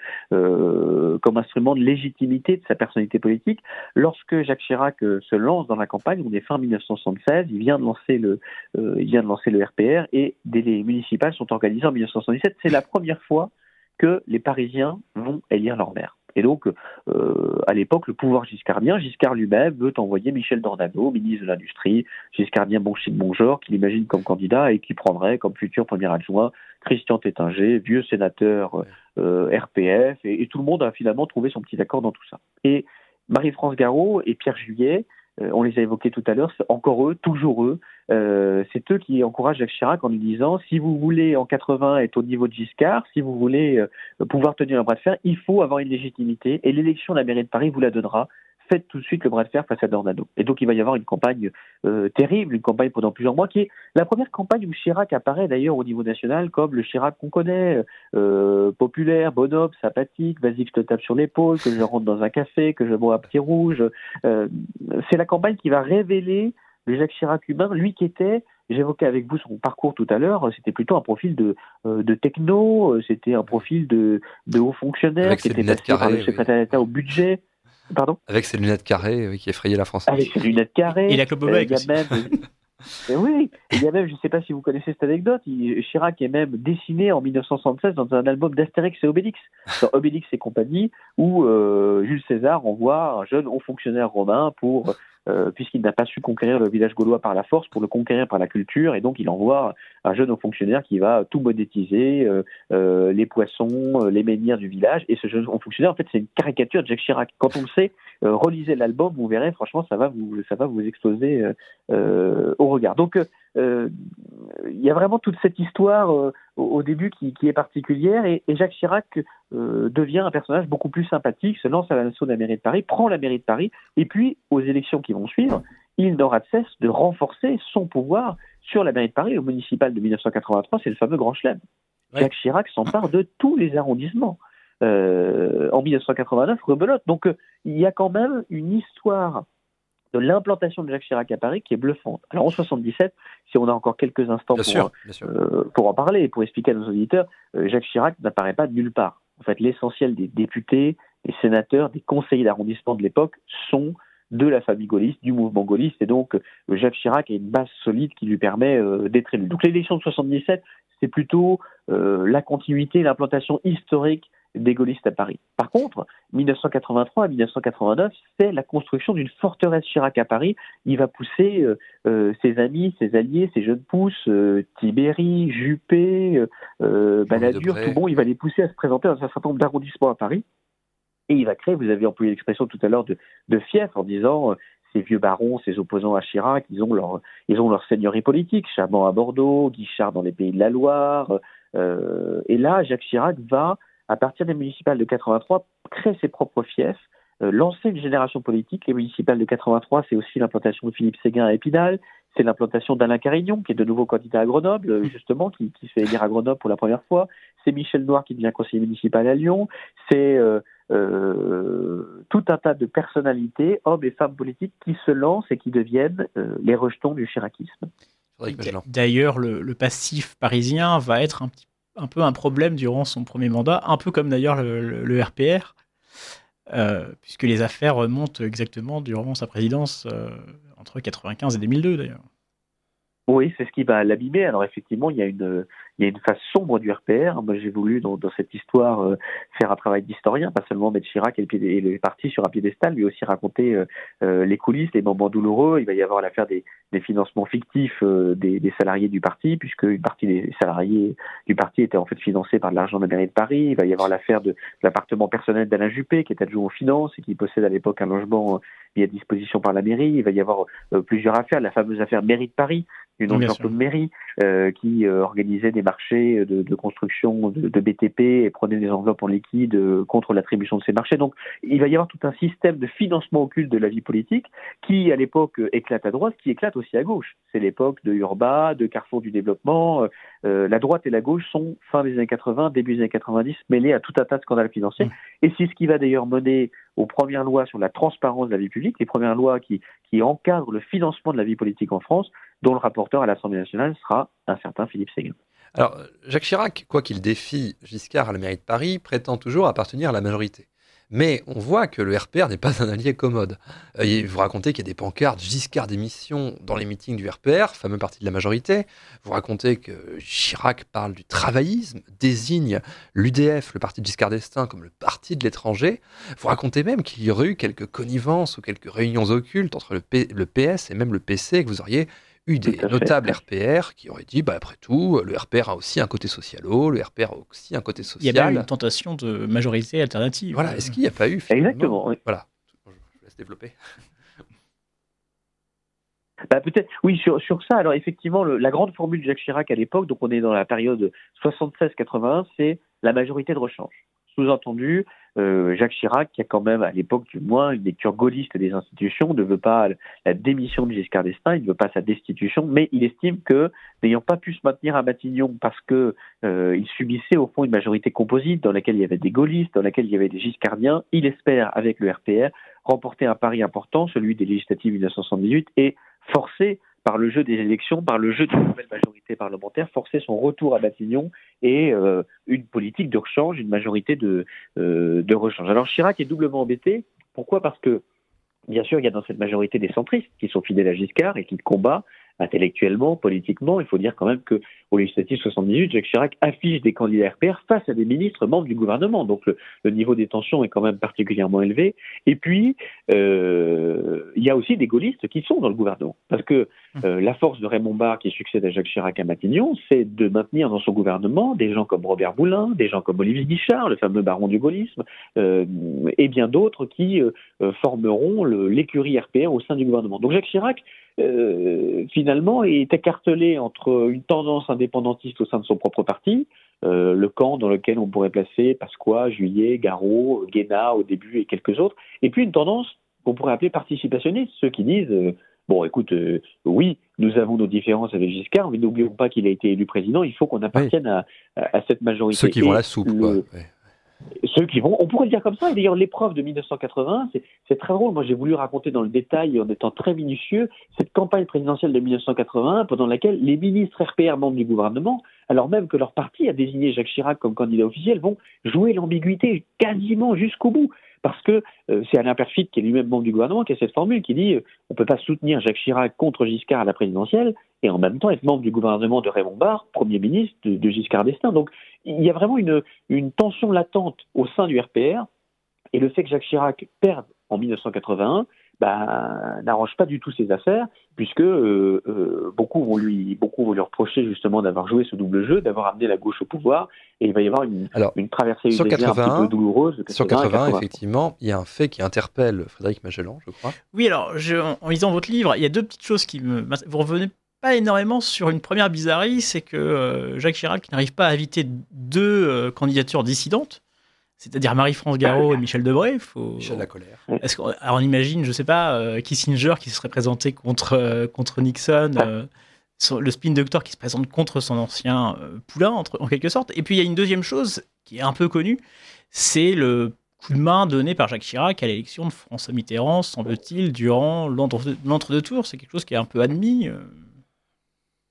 euh, comme instrument de légitimité de sa personnalité politique. Lorsque Jacques Chirac euh, se lance dans la campagne, on est fin dix-neuf cent soixante-seize, il vient de lancer le, euh, il vient de lancer le R P R, et des les municipales sont organisées en dix-neuf cent soixante-dix-sept. C'est la première fois que les Parisiens vont élire leur maire. Et donc, euh, à l'époque, le pouvoir giscardien, Giscard lui-même veut envoyer Michel Dornano, ministre de l'Industrie, giscardien bon chic bon genre, qu'il imagine comme candidat et qui prendrait comme futur premier adjoint Christian Tétinger, vieux sénateur euh, R P F, et, et tout le monde a finalement trouvé son petit accord dans tout ça. Et Marie-France Garot et Pierre Juillet, euh, on les a évoqués tout à l'heure, c'est encore eux, toujours eux, Euh, c'est eux qui encouragent Jacques Chirac en lui disant si vous voulez en quatre-vingts être au niveau de Giscard, si vous voulez euh, pouvoir tenir un bras de fer, il faut avoir une légitimité, et l'élection de la mairie de Paris vous la donnera. Faites tout de suite le bras de fer face à Dornano. Et donc il va y avoir une campagne euh, terrible, une campagne pendant plusieurs mois, qui est la première campagne où Chirac apparaît d'ailleurs au niveau national comme le Chirac qu'on connaît, euh, populaire, bonhomme, sympathique, vas-y que je te tape sur l'épaule, que je rentre dans un café, que je bois un petit rouge. Euh, c'est la campagne qui va révéler le Jacques Chirac humain, lui qui était, j'évoquais avec vous son parcours tout à l'heure, c'était plutôt un profil de, euh, de techno, c'était un profil de, de haut fonctionnaire Avec qui ses était lunettes passé par le carrées, secrétaire d'État au budget. Pardon ? Avec ses lunettes carrées, oui, qui effrayaient la France. Avec ses lunettes carrées. Et la clope au Euh, bec il y a aussi. même, et oui, il y a même, je ne sais pas si vous connaissez cette anecdote, il- Chirac est même dessiné en dix-neuf cent soixante-seize dans un album d'Astérix et Obélix, dans Obélix et compagnie, où euh, Jules César envoie un jeune haut fonctionnaire romain pour, euh, puisqu'il n'a pas su conquérir le village gaulois par la force, pour le conquérir par la culture, et donc il envoie un jeune haut fonctionnaire qui va tout monétiser, euh, euh, les poissons, euh, les menhirs du village, et ce jeune haut fonctionnaire, en fait, c'est une caricature de Jacques Chirac. Quand on le sait, euh, relisez l'album, vous verrez, franchement, ça va vous, ça va vous exploser euh, euh, au regard. Donc, euh, il y a vraiment toute cette histoire euh, au, au début qui, qui est particulière, et, et Jacques Chirac euh, devient un personnage beaucoup plus sympathique, se lance à l'assaut de la mairie de Paris, prend la mairie de Paris, et puis aux élections qui vont suivre, il n'aura de cesse de renforcer son pouvoir sur la mairie de Paris. Au municipal de dix-neuf cent quatre-vingt-trois, c'est le fameux Grand Chelem. Ouais. Jacques Chirac s'empare de tous les arrondissements. Euh, en dix-neuf cent quatre-vingt-neuf, rebelote. Donc euh, il y a quand même une histoire de l'implantation de Jacques Chirac à Paris qui est bluffante. Alors en soixante-dix-sept, si on a encore quelques instants Bien pour, sûr, bien sûr. euh, pour en parler et pour expliquer à nos auditeurs, euh, Jacques Chirac n'apparaît pas de nulle part. En fait, l'essentiel des députés, des sénateurs, des conseillers d'arrondissement de l'époque sont de la famille gaulliste, du mouvement gaulliste, et donc euh, Jacques Chirac a une base solide qui lui permet euh, d'être élu. Donc l'élection de soixante-dix-sept, c'est plutôt euh, la continuité, l'implantation historique des gaullistes à Paris. Par contre, dix-neuf cent quatre-vingt-trois à dix-neuf cent quatre-vingt-neuf, c'est la construction d'une forteresse Chirac à Paris. Il va pousser euh, euh, ses amis, ses alliés, ses jeunes pousses, euh, Tibéri, Juppé, euh, Balladur, Debré. tout bon, il va les pousser à se présenter dans un certain nombre d'arrondissements à Paris. Et il va créer, vous avez employé l'expression tout à l'heure de, de fief en disant euh, ces vieux barons, ces opposants à Chirac, ils ont leur, ils ont leur seigneurie politique, Chaban à Bordeaux, Guichard dans les Pays de la Loire. Euh, et là, Jacques Chirac va, à partir des municipales de quatre-vingt-trois, créer ses propres fiefs, euh, lancer une génération politique. Les municipales de quatre-vingt-trois, c'est aussi l'implantation de Philippe Séguin à Épinal, c'est l'implantation d'Alain Carignon, qui est de nouveau candidat à Grenoble, justement, qui, qui se fait élire à Grenoble pour la première fois. C'est Michel Noir qui devient conseiller municipal à Lyon. C'est euh, euh, tout un tas de personnalités, hommes et femmes politiques, qui se lancent et qui deviennent euh, les rejetons du chiracisme. Frédéric Magellan. D'ailleurs, le, le passif parisien va être un, petit, un peu un problème durant son premier mandat, un peu comme d'ailleurs le, le, le R P R, euh, puisque les affaires remontent exactement durant sa présidence, euh, entre quatre-vingt-quinze et deux mille deux d'ailleurs. Oui, c'est ce qui va l'abîmer. Alors effectivement, il y a une, il y a une face sombre du R P R. Moi, j'ai voulu dans, dans cette histoire euh, faire un travail d'historien, pas seulement mettre Chirac et le, pied, et le parti sur un piédestal, mais aussi raconter euh, euh, les coulisses, les moments douloureux. Il va y avoir l'affaire des, des financements fictifs euh, des, des salariés du parti, puisque une partie des salariés du parti était en fait financée par de l'argent de la mairie de Paris. Il va y avoir l'affaire de, de l'appartement personnel d'Alain Juppé, qui est adjoint aux finances et qui possède à l'époque un logement euh, mis à disposition par la mairie. Il va y avoir euh, plusieurs affaires, la fameuse affaire mairie de Paris, une Bien Jean-Claude Méry euh, qui euh, organisait des marchés de, de construction de, de B T P et prenait des enveloppes en liquide euh, contre l'attribution de ces marchés. Donc il va y avoir tout un système de financement occulte de la vie politique qui à l'époque euh, éclate à droite, qui éclate aussi à gauche. C'est l'époque de Urba, de Carrefour du développement. Euh, la droite et la gauche sont fin des années quatre-vingts, début des années quatre-vingt-dix mêlés à tout un tas de scandales financiers. Mmh. Et c'est ce qui va d'ailleurs mener aux premières lois sur la transparence de la vie publique, les premières lois qui, qui encadrent le financement de la vie politique en France, dont le rapporteur à l'Assemblée nationale sera un certain Philippe Séguin. Alors, Jacques Chirac, quoi qu'il défie Giscard à la mairie de Paris, prétend toujours appartenir à la majorité. Mais on voit que le R P R n'est pas un allié commode. Euh, vous racontez qu'il y a des pancartes Giscard démission dans les meetings du R P R, fameux parti de la majorité. Vous racontez que Chirac parle du travaillisme, désigne l'U D F, le parti de Giscard d'Estaing, comme le parti de l'étranger. Vous racontez même qu'il y aurait eu quelques connivences ou quelques réunions occultes entre le, P- le P S et même le P C, que vous auriez eu des notables R P R qui auraient dit, bah, après tout, le R P R a aussi un côté socialo, le R P R a aussi un côté social. Il y a bien une tentation de majorité alternative. Voilà, est-ce qu'il n'y a pas eu finalement... Exactement, oui. Voilà, je vous laisse développer. Bah, peut-être, oui, sur, sur ça, alors effectivement, le, la grande formule de Jacques Chirac à l'époque, donc on est dans la période soixante-seize quatre-vingt-un, c'est la majorité de rechange. Sous-entendu, euh, Jacques Chirac, qui a quand même à l'époque du moins une lecture gaulliste des institutions, ne veut pas la démission de Giscard d'Estaing, il ne veut pas sa destitution, mais il estime que, n'ayant pas pu se maintenir à Matignon parce que euh, il subissait au fond une majorité composite dans laquelle il y avait des gaullistes, dans laquelle il y avait des giscardiens, il espère, avec le R P R, remporter un pari important, celui des législatives mille neuf cent soixante-dix-huit, et forcer par le jeu des élections, par le jeu de la nouvelle majorité parlementaire, forcer son retour à Matignon et euh, une politique de rechange, une majorité de, euh, de rechange. Alors Chirac est doublement embêté. Pourquoi ? Parce que, bien sûr, il y a dans cette majorité des centristes qui sont fidèles à Giscard et qui le combattent intellectuellement, politiquement. Il faut dire quand même qu'au législatif soixante-dix-huit, Jacques Chirac affiche des candidats R P R face à des ministres membres du gouvernement. Donc le, le niveau des tensions est quand même particulièrement élevé. Et puis, euh, il y a aussi des gaullistes qui sont dans le gouvernement. Parce que euh, la force de Raymond Barre, qui succède à Jacques Chirac à Matignon, c'est de maintenir dans son gouvernement des gens comme Robert Boulin, des gens comme Olivier Guichard, le fameux baron du gaullisme, euh, et bien d'autres qui euh, formeront le, l'écurie R P R au sein du gouvernement. Donc Jacques Chirac, Euh, finalement, est écartelé entre une tendance indépendantiste au sein de son propre parti, euh, le camp dans lequel on pourrait placer Pasqua, Juillet, Garot, Guéna au début et quelques autres, et puis une tendance qu'on pourrait appeler participationniste, ceux qui disent euh, bon, écoute, euh, oui, nous avons nos différences avec Giscard, mais n'oublions pas qu'il a été élu président, il faut qu'on appartienne oui. à, à, à cette majorité. Ceux qui vont à la soupe, le, quoi. Ouais. Ceux qui vont, on pourrait le dire comme ça, et d'ailleurs l'épreuve de mille neuf cent quatre-vingts, c'est, c'est très drôle, moi j'ai voulu raconter dans le détail, en étant très minutieux, cette campagne présidentielle de mille neuf cent quatre-vingt-un, pendant laquelle les ministres R P R membres du gouvernement, alors même que leur parti a désigné Jacques Chirac comme candidat officiel, vont jouer l'ambiguïté quasiment jusqu'au bout. Parce que euh, c'est Alain Peyrefitte, qui est lui-même membre du gouvernement, qui a cette formule qui dit euh, on ne peut pas soutenir Jacques Chirac contre Giscard à la présidentielle et en même temps être membre du gouvernement de Raymond Barre, Premier ministre de, de Giscard d'Estaing. Donc il y a vraiment une, une tension latente au sein du R P R, et le fait que Jacques Chirac perde en mille neuf cent quatre-vingt-un bah, n'arrange pas du tout ses affaires, puisque euh, euh, beaucoup vont lui beaucoup vont lui reprocher justement d'avoir joué ce double jeu, d'avoir amené la gauche au pouvoir, et il va y avoir une, Alors, une traversée du désert un petit peu douloureuse. Sur quatre-vingts, effectivement, il y a un fait qui interpelle Frédéric Magellan, je crois. Oui, alors, je, en, en lisant votre livre, il y a deux petites choses qui me... Vous revenez pas énormément sur une première bizarrerie, c'est que euh, Jacques Chirac n'arrive pas à éviter deux euh, candidatures dissidentes, c'est-à-dire Marie-France Garot et Michel Debré. Faut... Michel Lacolère. Est-ce qu'on alors on imagine, je sais pas, euh, Kissinger qui se serait présenté contre, euh, contre Nixon, euh, le spin doctor qui se présente contre son ancien euh, poulain, entre, en quelque sorte. Et puis il y a une deuxième chose qui est un peu connue, c'est le coup de main donné par Jacques Chirac à l'élection de François Mitterrand, semble-t-il, durant l'entre- l'entre-deux tours. C'est quelque chose qui est un peu admis. Euh...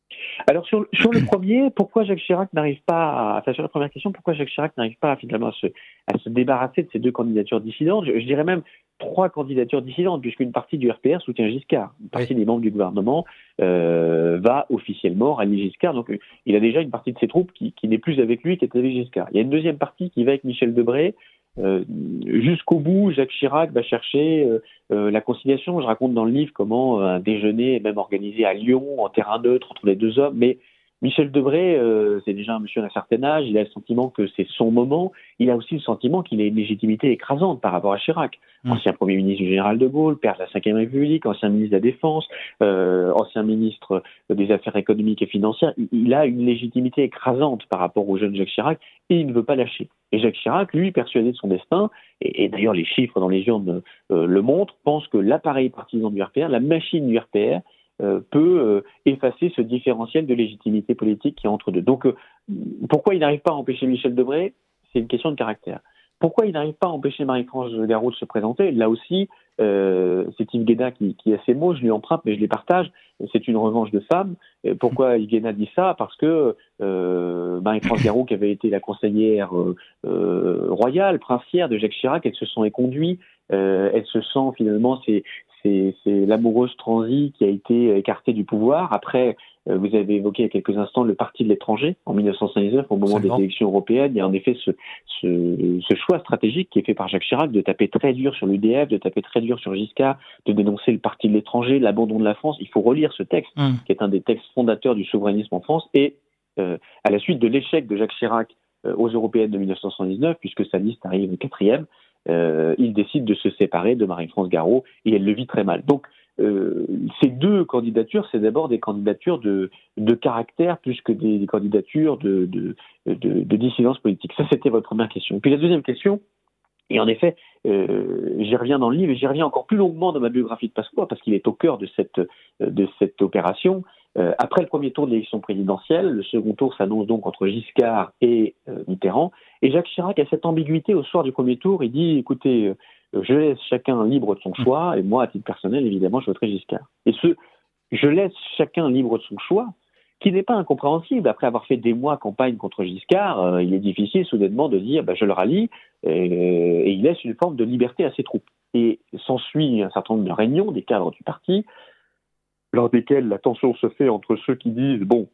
Alors sur, sur le premier, pourquoi Jacques Chirac n'arrive pas à, enfin sur la première question, pourquoi Jacques Chirac n'arrive pas finalement à se, à se débarrasser de ces deux candidatures dissidentes, je, je dirais même trois candidatures dissidentes, puisqu'une partie du R P R soutient Giscard, une partie oui. des membres du gouvernement euh, va officiellement rallier Giscard, donc euh, il a déjà une partie de ses troupes qui, qui n'est plus avec lui, qui est avec Giscard. Il y a une deuxième partie qui va avec Michel Debré. Euh, jusqu'au bout, Jacques Chirac va chercher euh, euh, la conciliation. Je raconte dans le livre comment euh, un déjeuner est même organisé à Lyon, en terrain neutre, entre les deux hommes. Mais Michel Debré, euh, c'est déjà un monsieur d'un certain âge, il a le sentiment que c'est son moment. Il a aussi le sentiment qu'il a une légitimité écrasante par rapport à Chirac. Mmh. Ancien Premier ministre du Général de Gaulle, père de la cinquième République, ancien ministre de la Défense, euh, ancien ministre des Affaires économiques et financières. Il a une légitimité écrasante par rapport au jeune Jacques Chirac et il ne veut pas lâcher. Et Jacques Chirac, lui, persuadé de son destin, et, et d'ailleurs les chiffres dans les urnes euh, le montrent, pense que l'appareil partisan du R P R, la machine du R P R, euh, peut euh, effacer ce différentiel de légitimité politique qui est entre deux. Donc, euh, pourquoi il n'arrive pas à empêcher Michel Debré ? C'est une question de caractère. Pourquoi il n'arrive pas à empêcher Marie-France Garot de se présenter ? Là aussi, euh, c'est Yves Guéna qui, qui a ces mots, je lui emprunte, mais je les partage. C'est une revanche de femme. Pourquoi Yves Guéna dit ça ? Parce que euh, Marie-France Garot, qui avait été la conseillère euh, euh, royale, princière de Jacques Chirac, elle se sent éconduite. Euh, elle se sent finalement, c'est, c'est, c'est l'amoureuse transie qui a été écartée du pouvoir. Après, euh, vous avez évoqué il y a quelques instants le Parti de l'étranger en dix-neuf cent soixante-dix-neuf, au moment Absolument. des élections européennes. Il y a en effet ce, ce, ce choix stratégique qui est fait par Jacques Chirac de taper très dur sur l'U D F, de taper très dur sur Giscard, de dénoncer le Parti de l'étranger, l'abandon de la France. Il faut relire ce texte, mmh. qui est un des textes fondateurs du souverainisme en France. Et euh, à la suite de l'échec de Jacques Chirac euh, aux européennes de dix-neuf cent soixante-dix-neuf, puisque sa liste arrive au quatrième, Euh, il décide de se séparer de Marie-France Garot et elle le vit très mal. Donc, euh, ces deux candidatures, c'est d'abord des candidatures de, de caractère plus que des, des candidatures de, de, de, de dissidence politique. Ça, c'était votre première question. Puis la deuxième question, et en effet, euh, j'y reviens dans le livre et j'y reviens encore plus longuement dans ma biographie de Pasqua parce qu'il est au cœur de cette, de cette opération. Euh, après le premier tour de l'élection présidentielle, le second tour s'annonce donc entre Giscard et euh, Mitterrand. Et Jacques Chirac a cette ambiguïté au soir du premier tour. Il dit, écoutez, euh, je laisse chacun libre de son choix, et moi, à titre personnel, évidemment, je voterai Giscard. Et ce, je laisse chacun libre de son choix, qui n'est pas incompréhensible. Après avoir fait des mois campagne contre Giscard, euh, il est difficile soudainement de dire, bah, je le rallie, et, et il laisse une forme de liberté à ses troupes. Et s'ensuit un certain nombre de réunions des cadres du parti, lors desquels la tension se fait entre ceux qui disent, bon,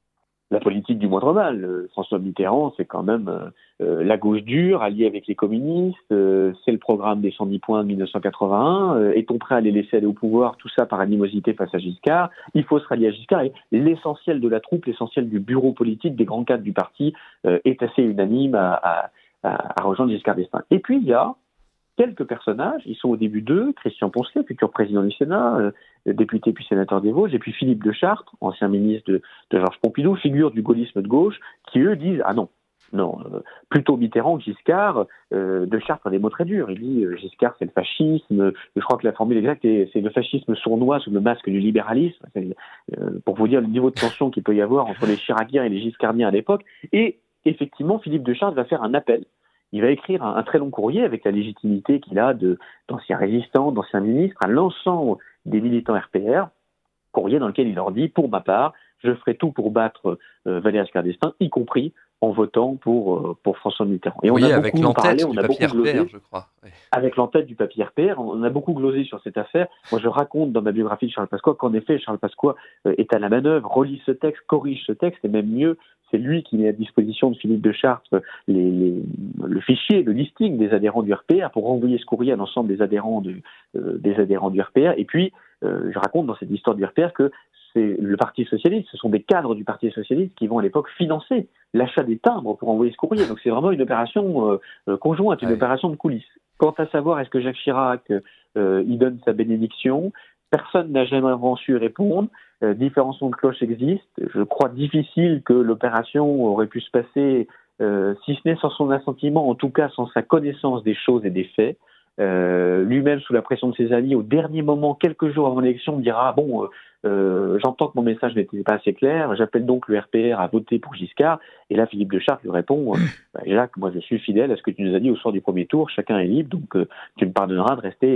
la politique du moindre mal, euh, François Mitterrand, c'est quand même euh, la gauche dure, alliée avec les communistes, euh, c'est le programme des cent dix points de dix-neuf cent quatre-vingt-un, euh, est-on prêt à les laisser aller au pouvoir, tout ça par animosité face à Giscard, il faut se rallier à Giscard, et l'essentiel de la troupe, l'essentiel du bureau politique, des grands cadres du parti, euh, est assez unanime à, à, à, à rejoindre Giscard d'Estaing. Et puis il y a quelques personnages, ils sont au début d'eux, Christian Poncelet, futur président du Sénat, euh, député puis sénateur des Vosges, et puis Philippe de Chartres, ancien ministre de, de Georges Pompidou, figure du gaullisme de gauche, qui eux disent « Ah non, non, euh, plutôt Mitterrand que Giscard. Euh, de Chartres a des mots très durs, il dit euh, Giscard c'est le fascisme, je crois que la formule exacte est c'est le fascisme sournois sous le masque du libéralisme, euh, pour vous dire le niveau de tension qu'il peut y avoir entre les Chiraciens et les Giscardiens à l'époque, et effectivement Philippe de Chartres va faire un appel. Il va écrire un, un très long courrier avec la légitimité qu'il a de, d'anciens résistants, d'anciens ministres, à l'ensemble des militants R P R, courrier dans lequel il leur dit, pour ma part, je ferai tout pour battre euh, Valéry Giscard d'Estaing, y compris en votant pour, euh, pour François Mitterrand. Et on oui, a avec beaucoup parlé, on a beaucoup glosé, R P R, je crois. Oui. Avec l'entête du papier R P R, on a beaucoup glosé sur cette affaire. Moi, je raconte dans ma biographie de Charles Pasqua qu'en effet, Charles Pasqua euh, est à la manœuvre, relit ce texte, corrige ce texte, et même mieux, c'est lui qui met à disposition de Philippe de Chartres les, les, le fichier, le listing des adhérents du R P R pour renvoyer ce courrier à l'ensemble des adhérents du, euh, des adhérents du R P R. Et puis, euh, je raconte dans cette histoire du R P R que c'est le Parti socialiste, ce sont des cadres du Parti socialiste qui vont à l'époque financer l'achat des timbres pour envoyer ce courrier. Donc c'est vraiment une opération euh, euh, conjointe, une ouais. opération de coulisses. Quant à savoir est-ce que Jacques Chirac euh, y donne sa bénédiction, personne n'a jamais vraiment su répondre. Euh, différents sons de cloche existent. Je crois difficile que l'opération aurait pu se passer, euh, si ce n'est sans son assentiment, en tout cas sans sa connaissance des choses et des faits. Euh, lui-même, sous la pression de ses amis, au dernier moment, quelques jours avant l'élection, me dira « Bon, euh, euh, j'entends que mon message n'était pas assez clair, j'appelle donc le R P R à voter pour Giscard. » Et là, Philippe de Chartres lui répond bah, « Jacques, moi je suis fidèle à ce que tu nous as dit au soir du premier tour, chacun est libre, donc euh, tu me pardonneras de rester, euh,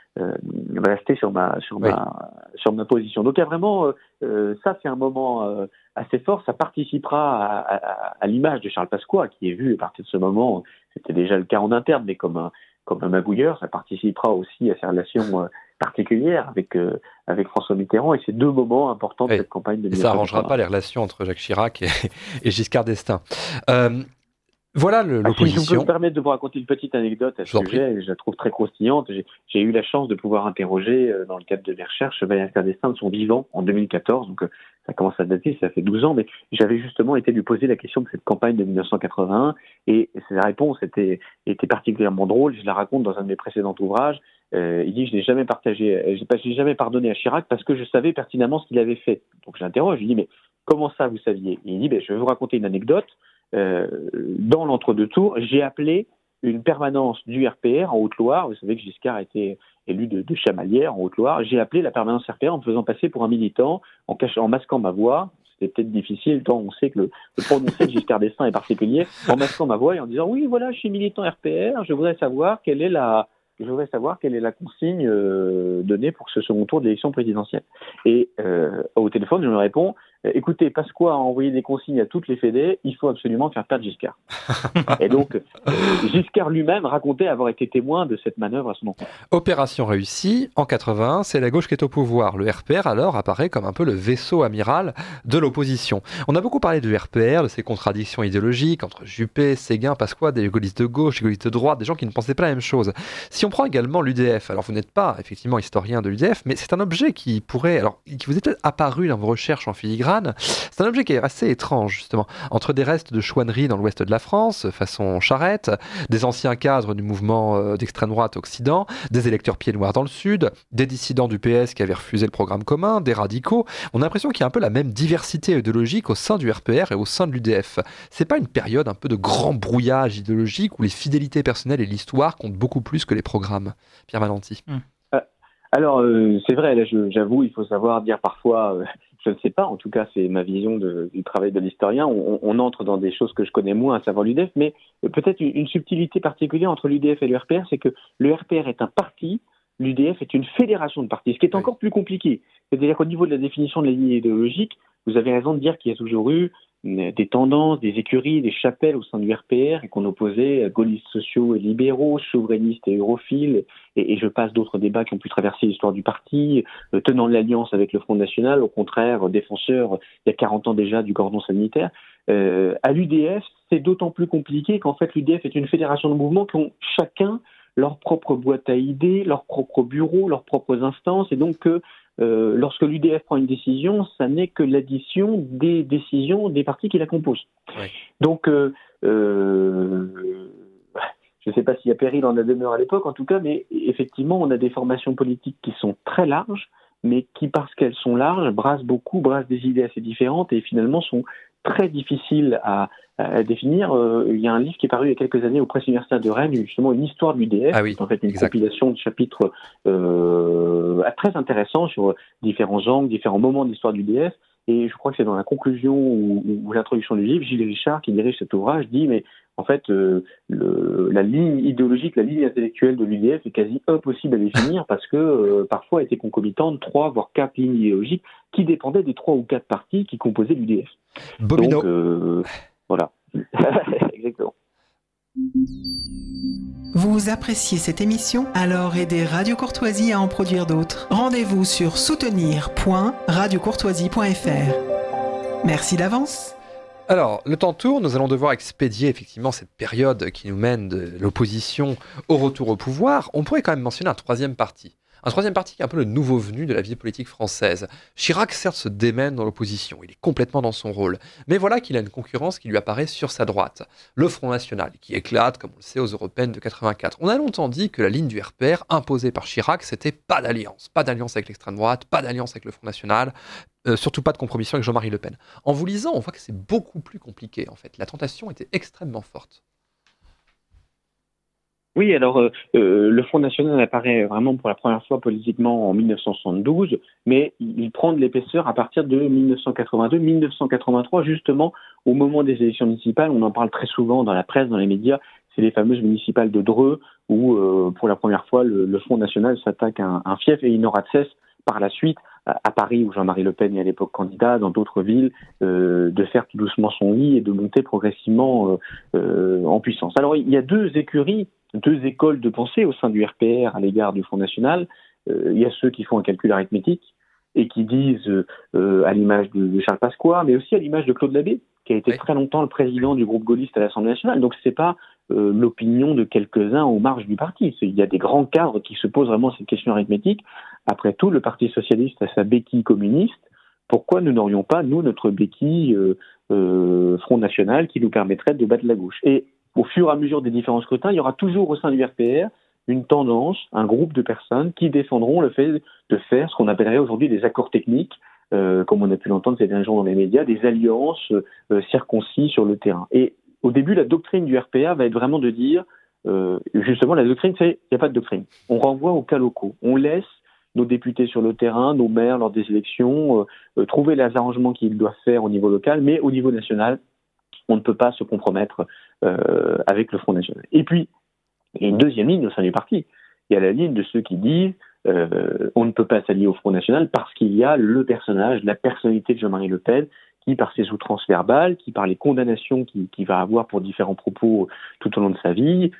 euh, rester sur ma sur oui. ma sur ma position. Donc il y a vraiment euh, euh, ça, c'est un moment euh, assez fort. Ça participera à, à, à l'image de Charles Pasqua, qui est vu à partir de ce moment. C'était déjà le cas en interne, mais comme un comme un magouilleur, ça participera aussi à ses relations euh, particulières avec euh, avec François Mitterrand. Et c'est deux moments importants de Oui. cette campagne de Et ça mille neuf cent arrangera quatre-vingts. pas les relations entre Jacques Chirac et, et Giscard d'Estaing. Euh, voilà le, Ah, si je peux l'opposition. me permettre de vous raconter une petite anecdote à Je ce vous en prie. sujet, je la trouve très croustillante. J'ai, j'ai eu la chance de pouvoir interroger, euh, dans le cadre de mes recherches, Valéry Giscard d'Estaing de son vivant en deux mille quatorze, donc euh, ça commence à dater, ça fait douze ans, mais j'avais justement été lui poser la question de cette campagne de mille neuf cent quatre-vingt-un, et sa réponse était, était particulièrement drôle. Je la raconte dans un de mes précédents ouvrages. Euh, il dit: je n'ai jamais partagé, je n'ai jamais pardonné à Chirac parce que je savais pertinemment ce qu'il avait fait. Donc je l'interroge, je lui dis: mais comment ça vous saviez? Et il dit: ben, je vais vous raconter une anecdote. Euh, dans l'entre-deux tours, j'ai appelé une permanence du R P R en Haute-Loire. Vous savez que Giscard a été élu de, de Chamalières en Haute-Loire. J'ai appelé la permanence R P R en me faisant passer pour un militant, en, cachant, en masquant ma voix. C'était peut-être difficile, tant on sait que le, le prononcé de Giscard d'Estaing est particulier, en masquant ma voix et en disant: oui, voilà, je suis militant R P R, je voudrais savoir quelle est la, je voudrais savoir quelle est la consigne euh, donnée pour ce second tour de l'élection présidentielle. Et euh, au téléphone, je me réponds: écoutez, Pasqua a envoyé des consignes à toutes les fédés, il faut absolument faire perdre Giscard. Et donc, euh, Giscard lui-même racontait avoir été témoin de cette manœuvre à son encontre. Opération réussie, en quatre-vingt-un, c'est la gauche qui est au pouvoir. Le R P R, alors, apparaît comme un peu le vaisseau amiral de l'opposition. On a beaucoup parlé du R P R, de ses contradictions idéologiques entre Juppé, Séguin, Pasqua, des gaullistes de gauche, des gaullistes de droite, des gens qui ne pensaient pas la même chose. Si on prend également l'U D F, alors vous n'êtes pas effectivement historien de l'U D F, mais c'est un objet qui pourrait, alors qui vous est peut-être apparu dans vos recherches en filigrane. C'est un objet qui est assez étrange, justement, entre des restes de chouannerie dans l'ouest de la France, façon charrette, des anciens cadres du mouvement d'extrême droite Occident, des électeurs pieds noirs dans le sud, des dissidents du P S qui avaient refusé le programme commun, des radicaux. On a l'impression qu'il y a un peu la même diversité idéologique au sein du R P R et au sein de l'U D F. C'est pas une période un peu de grand brouillage idéologique où les fidélités personnelles et l'histoire comptent beaucoup plus que les programmes? Pierre Valenti. Hum. Alors, euh, c'est vrai, là, je, j'avoue, il faut savoir dire parfois... Euh... Je ne sais pas, en tout cas, c'est ma vision de, du travail de l'historien. On, on entre dans des choses que je connais moins, à savoir l'U D F, mais peut-être une, une subtilité particulière entre l'U D F et le R P R, c'est que le R P R est un parti, l'U D F est une fédération de partis, ce qui est encore plus compliqué. C'est-à-dire qu'au niveau de la définition de la ligne idéologique, vous avez raison de dire qu'il y a toujours eu des tendances, des écuries, des chapelles au sein du R P R et qu'on opposait gaullistes sociaux et libéraux, souverainistes et europhiles, et, et je passe d'autres débats qui ont pu traverser l'histoire du parti, euh, tenant de l'alliance avec le Front National, au contraire, défenseur, il y a quarante ans déjà, du cordon sanitaire. Euh, à l'U D F, c'est d'autant plus compliqué qu'en fait l'U D F est une fédération de mouvements qui ont chacun leur propre boîte à idées, leur propre bureau, leurs propres instances, et donc que Euh, lorsque l'U D F prend une décision, ça n'est que l'addition des décisions des partis qui la composent. Oui. Donc, euh, euh, je ne sais pas s'il y a péril en la demeure à l'époque, en tout cas, mais effectivement, on a des formations politiques qui sont très larges, mais qui, parce qu'elles sont larges, brassent beaucoup, brassent des idées assez différentes et finalement sont très difficiles à, à définir. Euh, il y a un livre qui est paru il y a quelques années aux Presses universitaires de Rennes, justement une histoire de l'U D F, ah oui, en fait une exact. compilation de chapitres euh, très intéressants sur différents angles, différents moments de l'histoire de l'U D F. Et je crois que c'est dans la conclusion ou, ou l'introduction du livre, Gilles Richard, qui dirige cet ouvrage, dit mais en fait euh, le, la ligne idéologique, la ligne intellectuelle de l'U D F est quasi impossible à définir parce que euh, parfois étaient concomitantes trois voire quatre lignes idéologiques qui dépendaient des trois ou quatre partis qui composaient l'U D F. Bobino. Donc euh, voilà. Exactement. Vous appréciez cette émission? Alors aidez Radio Courtoisie à en produire d'autres. Rendez-vous sur soutenir point radio courtoisie point f r. Merci d'avance. Alors, le temps tourne, nous allons devoir expédier effectivement cette période qui nous mène de l'opposition au retour au pouvoir. On pourrait quand même mentionner un troisième parti. Un troisième parti qui est un peu le nouveau venu de la vie politique française. Chirac, certes, se démène dans l'opposition, il est complètement dans son rôle. Mais voilà qu'il a une concurrence qui lui apparaît sur sa droite. Le Front National, qui éclate, comme on le sait, aux européennes de quatre-vingt-quatre. On a longtemps dit que la ligne du R P R, imposée par Chirac, c'était pas d'alliance. Pas d'alliance avec l'extrême droite, pas d'alliance avec le Front National, euh, surtout pas de compromission avec Jean-Marie Le Pen. En vous lisant, on voit que c'est beaucoup plus compliqué, en fait. La tentation était extrêmement forte. Oui, alors euh, euh, le Front National apparaît vraiment pour la première fois politiquement en mille neuf cent soixante-douze, mais il prend de l'épaisseur à partir de mille neuf cent quatre-vingt-deux mille neuf cent quatre-vingt-trois, justement au moment des élections municipales. On en parle très souvent dans la presse, dans les médias. C'est les fameuses municipales de Dreux où, euh, pour la première fois, le, le Front National s'attaque à un, un fief, et il n'aura de cesse par la suite, à, à Paris où Jean-Marie Le Pen est à l'époque candidat, dans d'autres villes, euh, de faire tout doucement son lit et de monter progressivement euh, euh, en puissance. Alors il y a deux écuries, deux écoles de pensée au sein du R P R à l'égard du Front National. Euh, il y a ceux qui font un calcul arithmétique et qui disent, euh, à l'image de, de Charles Pasqua, mais aussi à l'image de Claude Labbé, qui a été oui. très longtemps le président du groupe gaulliste à l'Assemblée nationale. Donc c'est pas euh, l'opinion de quelques-uns aux marges du parti. C'est, il y a des grands cadres qui se posent vraiment cette question arithmétique. Après tout, le Parti socialiste a sa béquille communiste. Pourquoi nous n'aurions pas, nous, notre béquille euh, euh, Front National qui nous permettrait de battre la gauche? Et au fur et à mesure des différents scrutins, il y aura toujours au sein du R P R une tendance, un groupe de personnes qui défendront le fait de faire ce qu'on appellerait aujourd'hui des accords techniques, euh, comme on a pu l'entendre ces derniers jours dans les médias, des alliances euh, circoncis sur le terrain. Et au début, la doctrine du R P R va être vraiment de dire, euh, justement, la doctrine, c'est il n'y a pas de doctrine. On renvoie aux cas locaux. On laisse nos députés sur le terrain, nos maires lors des élections, euh, trouver les arrangements qu'ils doivent faire au niveau local, mais au niveau national, on ne peut pas se compromettre euh, avec le Front National. Et puis, il y a une deuxième ligne au sein du parti. Il y a la ligne de ceux qui disent euh, on ne peut pas s'allier au Front National parce qu'il y a le personnage, la personnalité de Jean-Marie Le Pen, qui, par ses outrances verbales, qui, par les condamnations qu'il, qu'il va avoir pour différents propos tout au long de sa vie,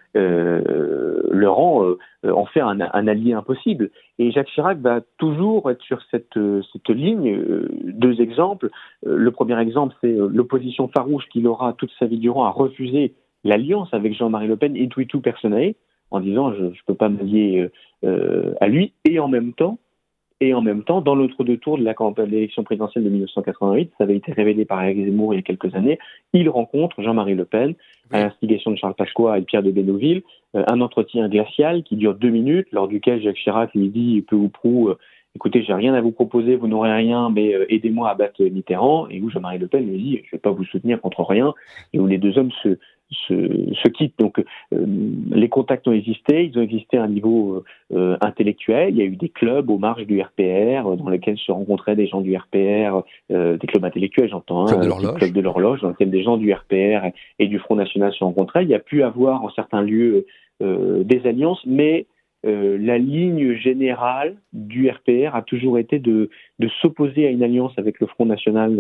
euh, le rend euh, en faire un, un allié impossible. Et Jacques Chirac va toujours être sur cette, cette ligne. Euh, deux exemples. Euh, le premier exemple, c'est euh, l'opposition farouche qu'il aura toute sa vie durant à refuser l'alliance avec Jean-Marie Le Pen intuitu personae, en disant je ne peux pas m'allier euh, à lui, et en même temps, et en même temps, dans l'entre-deux tours de, la, de l'élection présidentielle de mille neuf cent quatre-vingt-huit, ça avait été révélé par Éric Zemmour il y a quelques années, il rencontre Jean-Marie Le Pen, oui. à l'instigation de Charles Pasqua et Pierre de Bénouville, euh, un entretien glacial qui dure deux minutes, lors duquel Jacques Chirac lui dit peu ou prou euh, écoutez, j'ai rien à vous proposer, vous n'aurez rien, mais euh, aidez-moi à battre Mitterrand, et où Jean-Marie Le Pen lui dit je ne vais pas vous soutenir contre rien, et où les deux hommes se Se, se quittent. Donc euh, les contacts ont existé, ils ont existé à un niveau euh, intellectuel. Il y a eu des clubs aux marges du R P R dans lesquels se rencontraient des gens du R P R, euh, des clubs intellectuels, j'entends, club, hein, de club de l'horloge, dans lesquels des gens du R P R et, et du Front National se rencontraient. Il y a pu avoir en certains lieux euh, des alliances, mais Euh, la ligne générale du R P R a toujours été de, de s'opposer à une alliance avec le Front National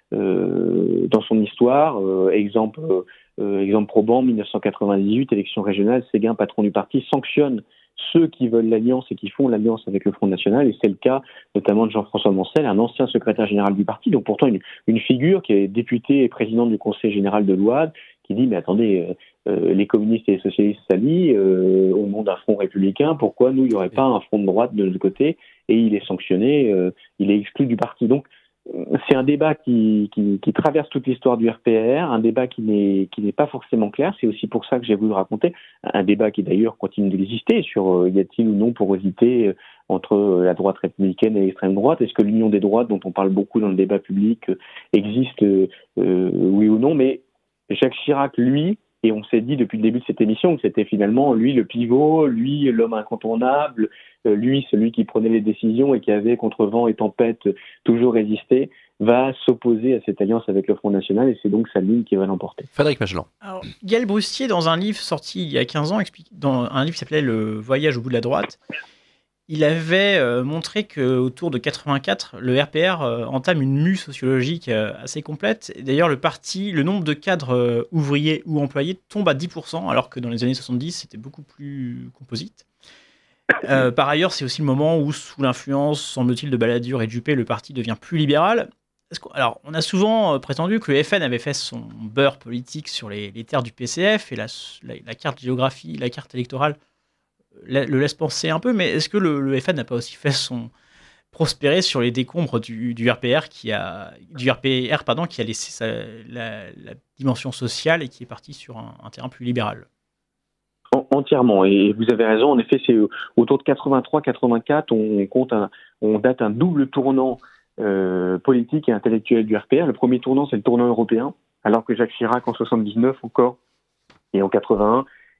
euh, dans son histoire. Euh, exemple, euh, exemple probant, mille neuf cent quatre-vingt-dix-huit, élection régionale, Séguin, patron du parti, sanctionne ceux qui veulent l'alliance et qui font l'alliance avec le Front National, et c'est le cas notamment de Jean-François Mancel, un ancien secrétaire général du parti, donc pourtant une, une figure qui est député et président du Conseil général de l'Ouade, qui dit mais attendez, euh, euh, les communistes et les socialistes s'allient euh, au nom d'un front républicain, pourquoi nous il n'y aurait pas un front de droite de l'autre côté? Et il est sanctionné, euh, il est exclu du parti. Donc c'est un débat qui, qui, qui traverse toute l'histoire du R P R, un débat qui n'est, qui n'est pas forcément clair. C'est aussi pour ça que j'ai voulu raconter un débat qui d'ailleurs continue d'exister sur euh, y a-t-il ou non porosité euh, entre la droite républicaine et l'extrême droite. Est-ce que l'union des droites, dont on parle beaucoup dans le débat public, euh, existe, euh, euh, oui ou non? Mais Jacques Chirac, lui, et on s'est dit depuis le début de cette émission que c'était finalement lui le pivot, lui l'homme incontournable, lui celui qui prenait les décisions et qui avait contre vent et tempête toujours résisté, va s'opposer à cette alliance avec le Front National, et c'est donc sa ligne qui va l'emporter. Frédéric Magellan. Alors, Gaël Brustier, dans un livre sorti il y a quinze ans, explique, dans un livre qui s'appelait Le voyage au bout de la droite, il avait euh, montré qu'autour de quatre-vingt-quatre, le R P R euh, entame une mue sociologique euh, assez complète. Et d'ailleurs, le parti, le nombre de cadres euh, ouvriers ou employés tombe à dix pour cent, alors que dans les années soixante-dix, c'était beaucoup plus composite. Euh, par ailleurs, c'est aussi le moment où, sous l'influence, semble-t-il, de Balladur et de Juppé, le parti devient plus libéral. Alors, on a souvent prétendu que le F N avait fait son beurre politique sur les, les terres du P C F, et la, la, la carte géographie, la carte électorale le laisse penser un peu, mais est-ce que le, le F N n'a pas aussi fait son prospérer sur les décombres du, du R P R qui a du R P R pardon qui a laissé sa, la, la dimension sociale et qui est parti sur un, un terrain plus libéral? Entièrement, et vous avez raison. En effet, c'est autour de quatre-vingt-trois quatre-vingt-quatre, on compte un, on date un double tournant euh, politique et intellectuel du R P R. Le premier tournant, c'est le tournant européen, alors que Jacques Chirac en soixante-dix-neuf encore et en quatre-vingt-un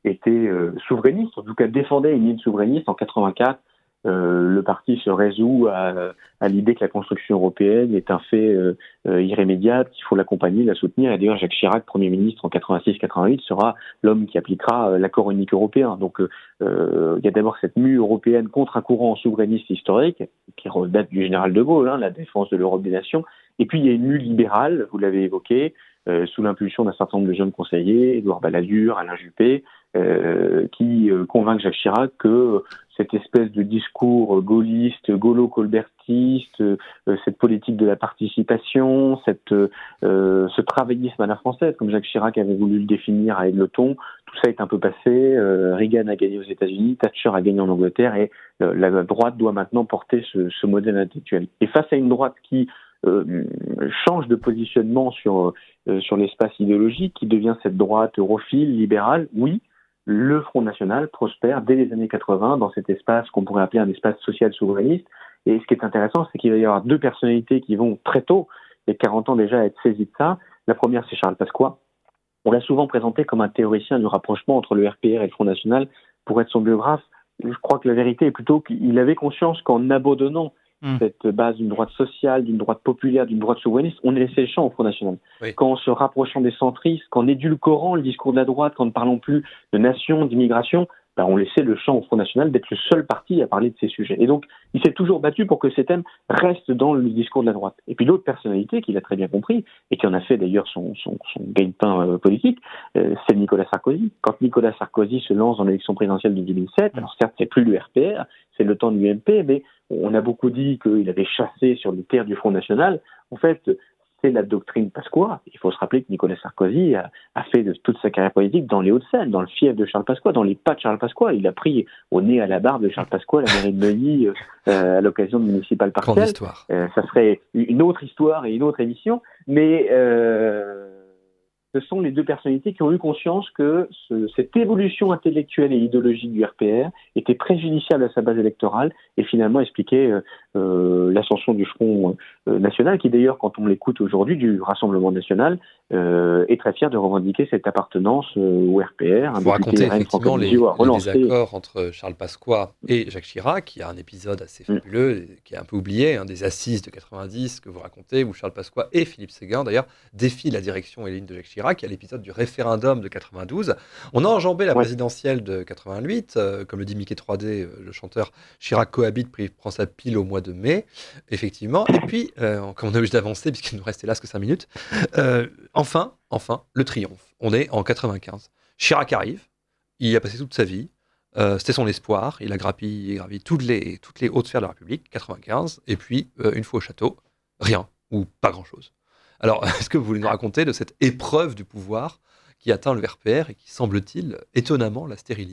était euh, souverainiste, en tout cas défendait une ligne souverainiste. En quatre-vingt-quatre, euh, le parti se résout à, à l'idée que la construction européenne est un fait euh, euh, irrémédiable, qu'il faut l'accompagner, la soutenir. Et d'ailleurs, Jacques Chirac, Premier ministre en quatre-vingt-six quatre-vingt-huit, sera l'homme qui appliquera euh, l'accord unique européen. Donc, euh, il y a d'abord cette mue européenne contre un courant souverainiste historique, qui date du général de Gaulle, hein, la défense de l'Europe des nations. Et puis, il y a une mue libérale, vous l'avez évoqué, euh, sous l'impulsion d'un certain nombre de jeunes conseillers, Édouard Balladur, Alain Juppé, euh, qui euh, convainquent Jacques Chirac que cette espèce de discours gaulliste, gaulo-colbertiste, euh, cette politique de la participation, cette, euh, ce travaillisme à la française, comme Jacques Chirac avait voulu le définir à Égletons, tout ça est un peu passé. Euh, Reagan a gagné aux États-Unis, Thatcher a gagné en Angleterre, et euh, la droite doit maintenant porter ce, ce modèle intellectuel. Et face à une droite qui euh, change de positionnement sur, euh, sur l'espace idéologique, qui devient cette droite europhile, libérale, oui, le Front National prospère dès les années quatre-vingts dans cet espace qu'on pourrait appeler un espace social souverainiste. Et ce qui est intéressant, c'est qu'il va y avoir deux personnalités qui vont très tôt, il y a quarante ans déjà, être saisies de ça. La première, c'est Charles Pasqua. On l'a souvent présenté comme un théoricien du rapprochement entre le R P R et le Front National. Pour être son biographe, je crois que la vérité est plutôt qu'il avait conscience qu'en abandonnant mmh. cette base d'une droite sociale, d'une droite populaire, d'une droite souverainiste, on laissait le champ au Front National. Oui. Qu'en se rapprochant des centristes, qu'en édulcorant le discours de la droite, qu'en ne parlant plus de nation, d'immigration, ben on laissait le champ au Front National d'être le seul parti à parler de ces sujets. Et donc, il s'est toujours battu pour que ces thèmes restent dans le discours de la droite. Et puis l'autre personnalité, qu'il a très bien compris, et qui en a fait d'ailleurs son, son, son gagne-pain euh, politique, euh, c'est Nicolas Sarkozy. Quand Nicolas Sarkozy se lance dans l'élection présidentielle de deux mille sept, alors certes, c'est plus le R P R, c'est le temps de l'U M P, mais on a beaucoup dit qu'il avait chassé sur les terres du Front National. En fait, c'est la doctrine Pasqua. Il faut se rappeler que Nicolas Sarkozy a, a fait de toute sa carrière politique dans les Hauts-de-Seine, dans le fief de Charles Pasqua, dans les pas de Charles Pasqua. Il a pris au nez à la barbe de Charles Pasqua la mairie de Neuilly euh, à l'occasion de municipales partielles. Euh, ça serait une autre histoire et une autre émission, mais euh, ce sont les deux personnalités qui ont eu conscience que ce, cette évolution intellectuelle et idéologique du R P R était préjudiciable à sa base électorale et finalement expliquait euh, euh, l'ascension du Front euh, National, qui d'ailleurs, quand on l'écoute aujourd'hui, du Rassemblement National, euh, est très fier de revendiquer cette appartenance euh, au R P R. Il faut raconter effectivement les, les désaccords entre Charles Pasqua et Jacques Chirac. Il y a un épisode assez fabuleux, mmh. qui est un peu oublié, hein, des assises de quatre-vingt-dix que vous racontez, où Charles Pasqua et Philippe Séguin, d'ailleurs, défient la direction et les lignes de Jacques Chirac. Il y a l'épisode du référendum de quatre-vingt-douze. On a enjambé la ouais. présidentielle de quatre-vingt-huit, euh, comme le dit Mickey trois D, euh, le chanteur. Chirac cohabite, puis prend sa pile au mois de mai, effectivement. Et puis, euh, comme on est obligé d'avancer, puisqu'il nous reste hélas que cinq minutes, euh, enfin, enfin, le triomphe. On est en quatre-vingt-quinze. Chirac arrive, il y a passé toute sa vie, euh, c'était son espoir, il a gravi, gravi toutes, les, toutes les hautes sphères de la République, quatre-vingt-quinze, et puis, euh, une fois au château, rien, ou pas grand-chose. Alors, est-ce que vous voulez nous raconter de cette épreuve du pouvoir qui atteint le R P R et qui, semble-t-il, étonnamment, la stérilise ?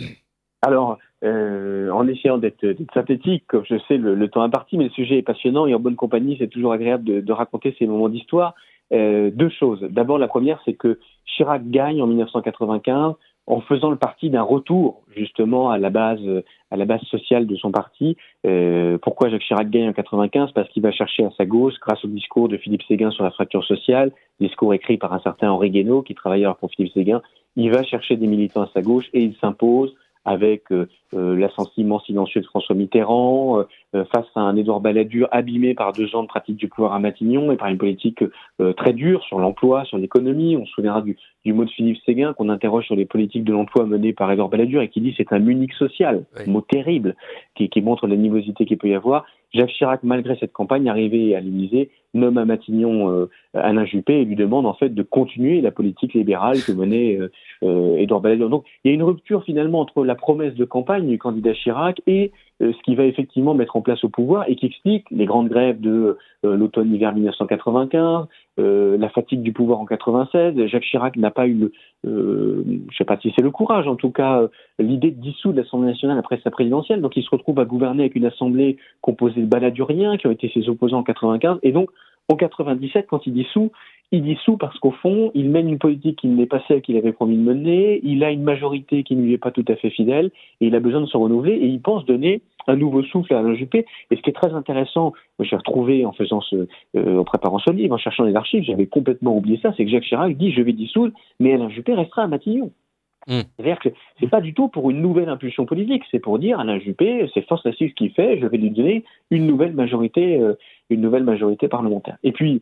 Alors, euh, en essayant d'être, d'être synthétique, comme je sais, le, le temps imparti, mais le sujet est passionnant et en bonne compagnie, c'est toujours agréable de, de raconter ces moments d'histoire. Euh, deux choses. D'abord, la première, c'est que Chirac gagne en dix-neuf cent quatre-vingt-quinze en faisant le parti d'un retour justement à la base, à la base sociale de son parti. Euh, pourquoi Jacques Chirac gagne en quatre-vingt-quinze ? Parce qu'il va chercher à sa gauche, grâce au discours de Philippe Séguin sur la fracture sociale, discours écrit par un certain Henri Guénaud, qui travaillait alors pour Philippe Séguin. Il va chercher des militants à sa gauche et il s'impose avec euh, euh, l'assentiment silencieux de François Mitterrand, euh, face à un Édouard Balladur abîmé par deux ans de pratique du pouvoir à Matignon et par une politique euh, très dure sur l'emploi, sur l'économie. On se souviendra du, du mot de Philippe Séguin qu'on interroge sur les politiques de l'emploi menées par Édouard Balladur et qui dit c'est un Munich social, oui. Mot terrible, qui, qui montre l'animosité qu'il peut y avoir. Jacques Chirac, malgré cette campagne, arrivé à l'Élysée, nomme à Matignon euh, Alain Juppé et lui demande en fait de continuer la politique libérale que menait euh, euh, Édouard Balladur. Donc il y a une rupture finalement entre la promesse de campagne du candidat Chirac et euh, ce qui va effectivement mettre en place au pouvoir et qui explique les grandes grèves de euh, l'automne-hiver dix-neuf cent quatre-vingt-quinze, euh, la fatigue du pouvoir en quatre-vingt-seize. Jacques Chirac n'a pas eu le, euh, je ne sais pas si c'est le courage, en tout cas euh, l'idée de dissoudre l'Assemblée nationale après sa présidentielle. Donc il se retrouve à gouverner avec une assemblée composée de balladuriens qui ont été ses opposants en quatre-vingt-quinze. Et donc en quatre-vingt-dix-sept, quand il dissout, il dissout parce qu'au fond, il mène une politique qui n'est pas celle qu'il avait promis de mener, il a une majorité qui ne lui est pas tout à fait fidèle, et il a besoin de se renouveler, et il pense donner un nouveau souffle à Alain Juppé. Et ce qui est très intéressant, moi j'ai retrouvé en faisant ce, euh, en préparant ce livre, en cherchant les archives, j'avais complètement oublié ça, c'est que Jacques Chirac dit « je vais dissoudre, mais Alain Juppé restera à Matignon ». Mmh. C'est-à-dire que c'est pas du tout pour une nouvelle impulsion politique, c'est pour dire Alain Juppé, c'est fantastique ce qu'il fait, je vais lui donner une nouvelle majorité, euh, une nouvelle majorité parlementaire. Et puis,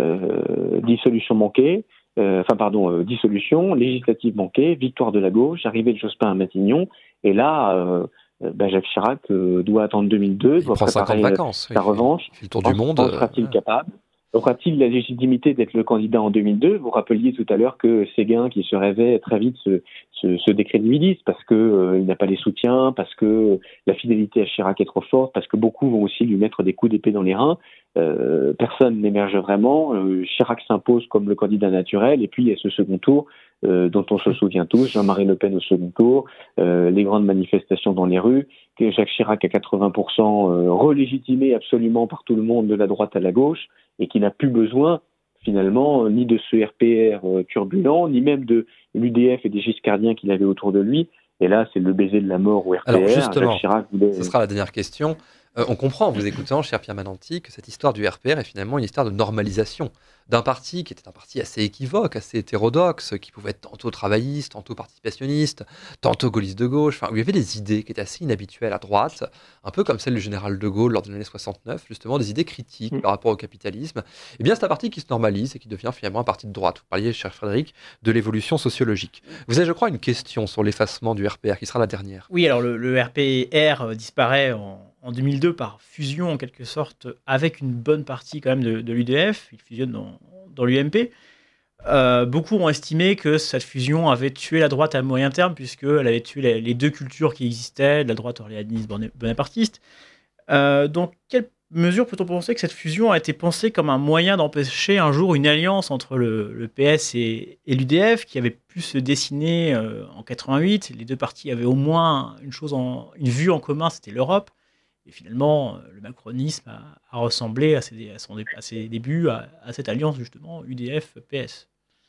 euh, dissolution manquée, euh, enfin pardon, euh, dissolution, législative manquée, victoire de la gauche, arrivée de Jospin à Matignon, et là, euh, ben Jacques Chirac euh, doit attendre deux mille deux, il doit prend préparer vacances, sa il revanche. Il fait le tour du monde. En sera-t-il euh, capable? Aura-t-il la légitimité d'être le candidat en deux mille deux? Vous rappeliez tout à l'heure que Séguin, qui se rêvait très vite, se, se, se décrédibilise parce que euh, il n'a pas les soutiens, parce que la fidélité à Chirac est trop forte, parce que beaucoup vont aussi lui mettre des coups d'épée dans les reins. Euh, personne n'émerge vraiment. Euh, Chirac s'impose comme le candidat naturel, et puis il y a ce second tour euh, dont on se souvient tous, Jean-Marie Le Pen au second tour, euh, les grandes manifestations dans les rues, que Jacques Chirac à quatre-vingts pour cent euh, relégitimé absolument par tout le monde de la droite à la gauche, et qui n'a plus besoin finalement ni de ce R P R euh, turbulent, ni même de l'U D F et des giscardiens qu'il avait autour de lui. Et là, c'est le baiser de la mort au R P R. Alors justement, Jacques Chirac voulait... ce sera la dernière question. Euh, on comprend en vous écoutant, cher Pierre Mananti, que cette histoire du R P R est finalement une histoire de normalisation d'un parti qui était un parti assez équivoque, assez hétérodoxe, qui pouvait être tantôt travailliste, tantôt participationniste, tantôt gaulliste de gauche, enfin, où il y avait des idées qui étaient assez inhabituelles à droite, un peu comme celle du général de Gaulle lors de l'année soixante-neuf, justement, des idées critiques Mm. par rapport au capitalisme. Eh bien, c'est un parti qui se normalise et qui devient finalement un parti de droite. Vous parliez, cher Frédéric, de l'évolution sociologique. Vous avez, je crois, une question sur l'effacement du R P R, qui sera la dernière. Oui, alors le, le R P R euh, disparaît en, en deux mille deux par fusion en quelque sorte avec une bonne partie quand même de, de l'U D F. Il fusionne dans, dans l'U M P. Euh, beaucoup ont estimé que cette fusion avait tué la droite à moyen terme puisqu'elle avait tué les, les deux cultures qui existaient, de la droite orléaniste bonapartiste. Euh, dans quelle mesure peut-on penser que cette fusion a été pensée comme un moyen d'empêcher un jour une alliance entre le, le P S et, et l'U D F qui avait pu se dessiner euh, en quatre-vingt-huit? Les deux partis avaient au moins une chose, en, une vue en commun, c'était l'Europe. Et finalement, le macronisme a, a ressemblé à ses, à, son, à ses débuts à, à cette alliance justement U D F P S.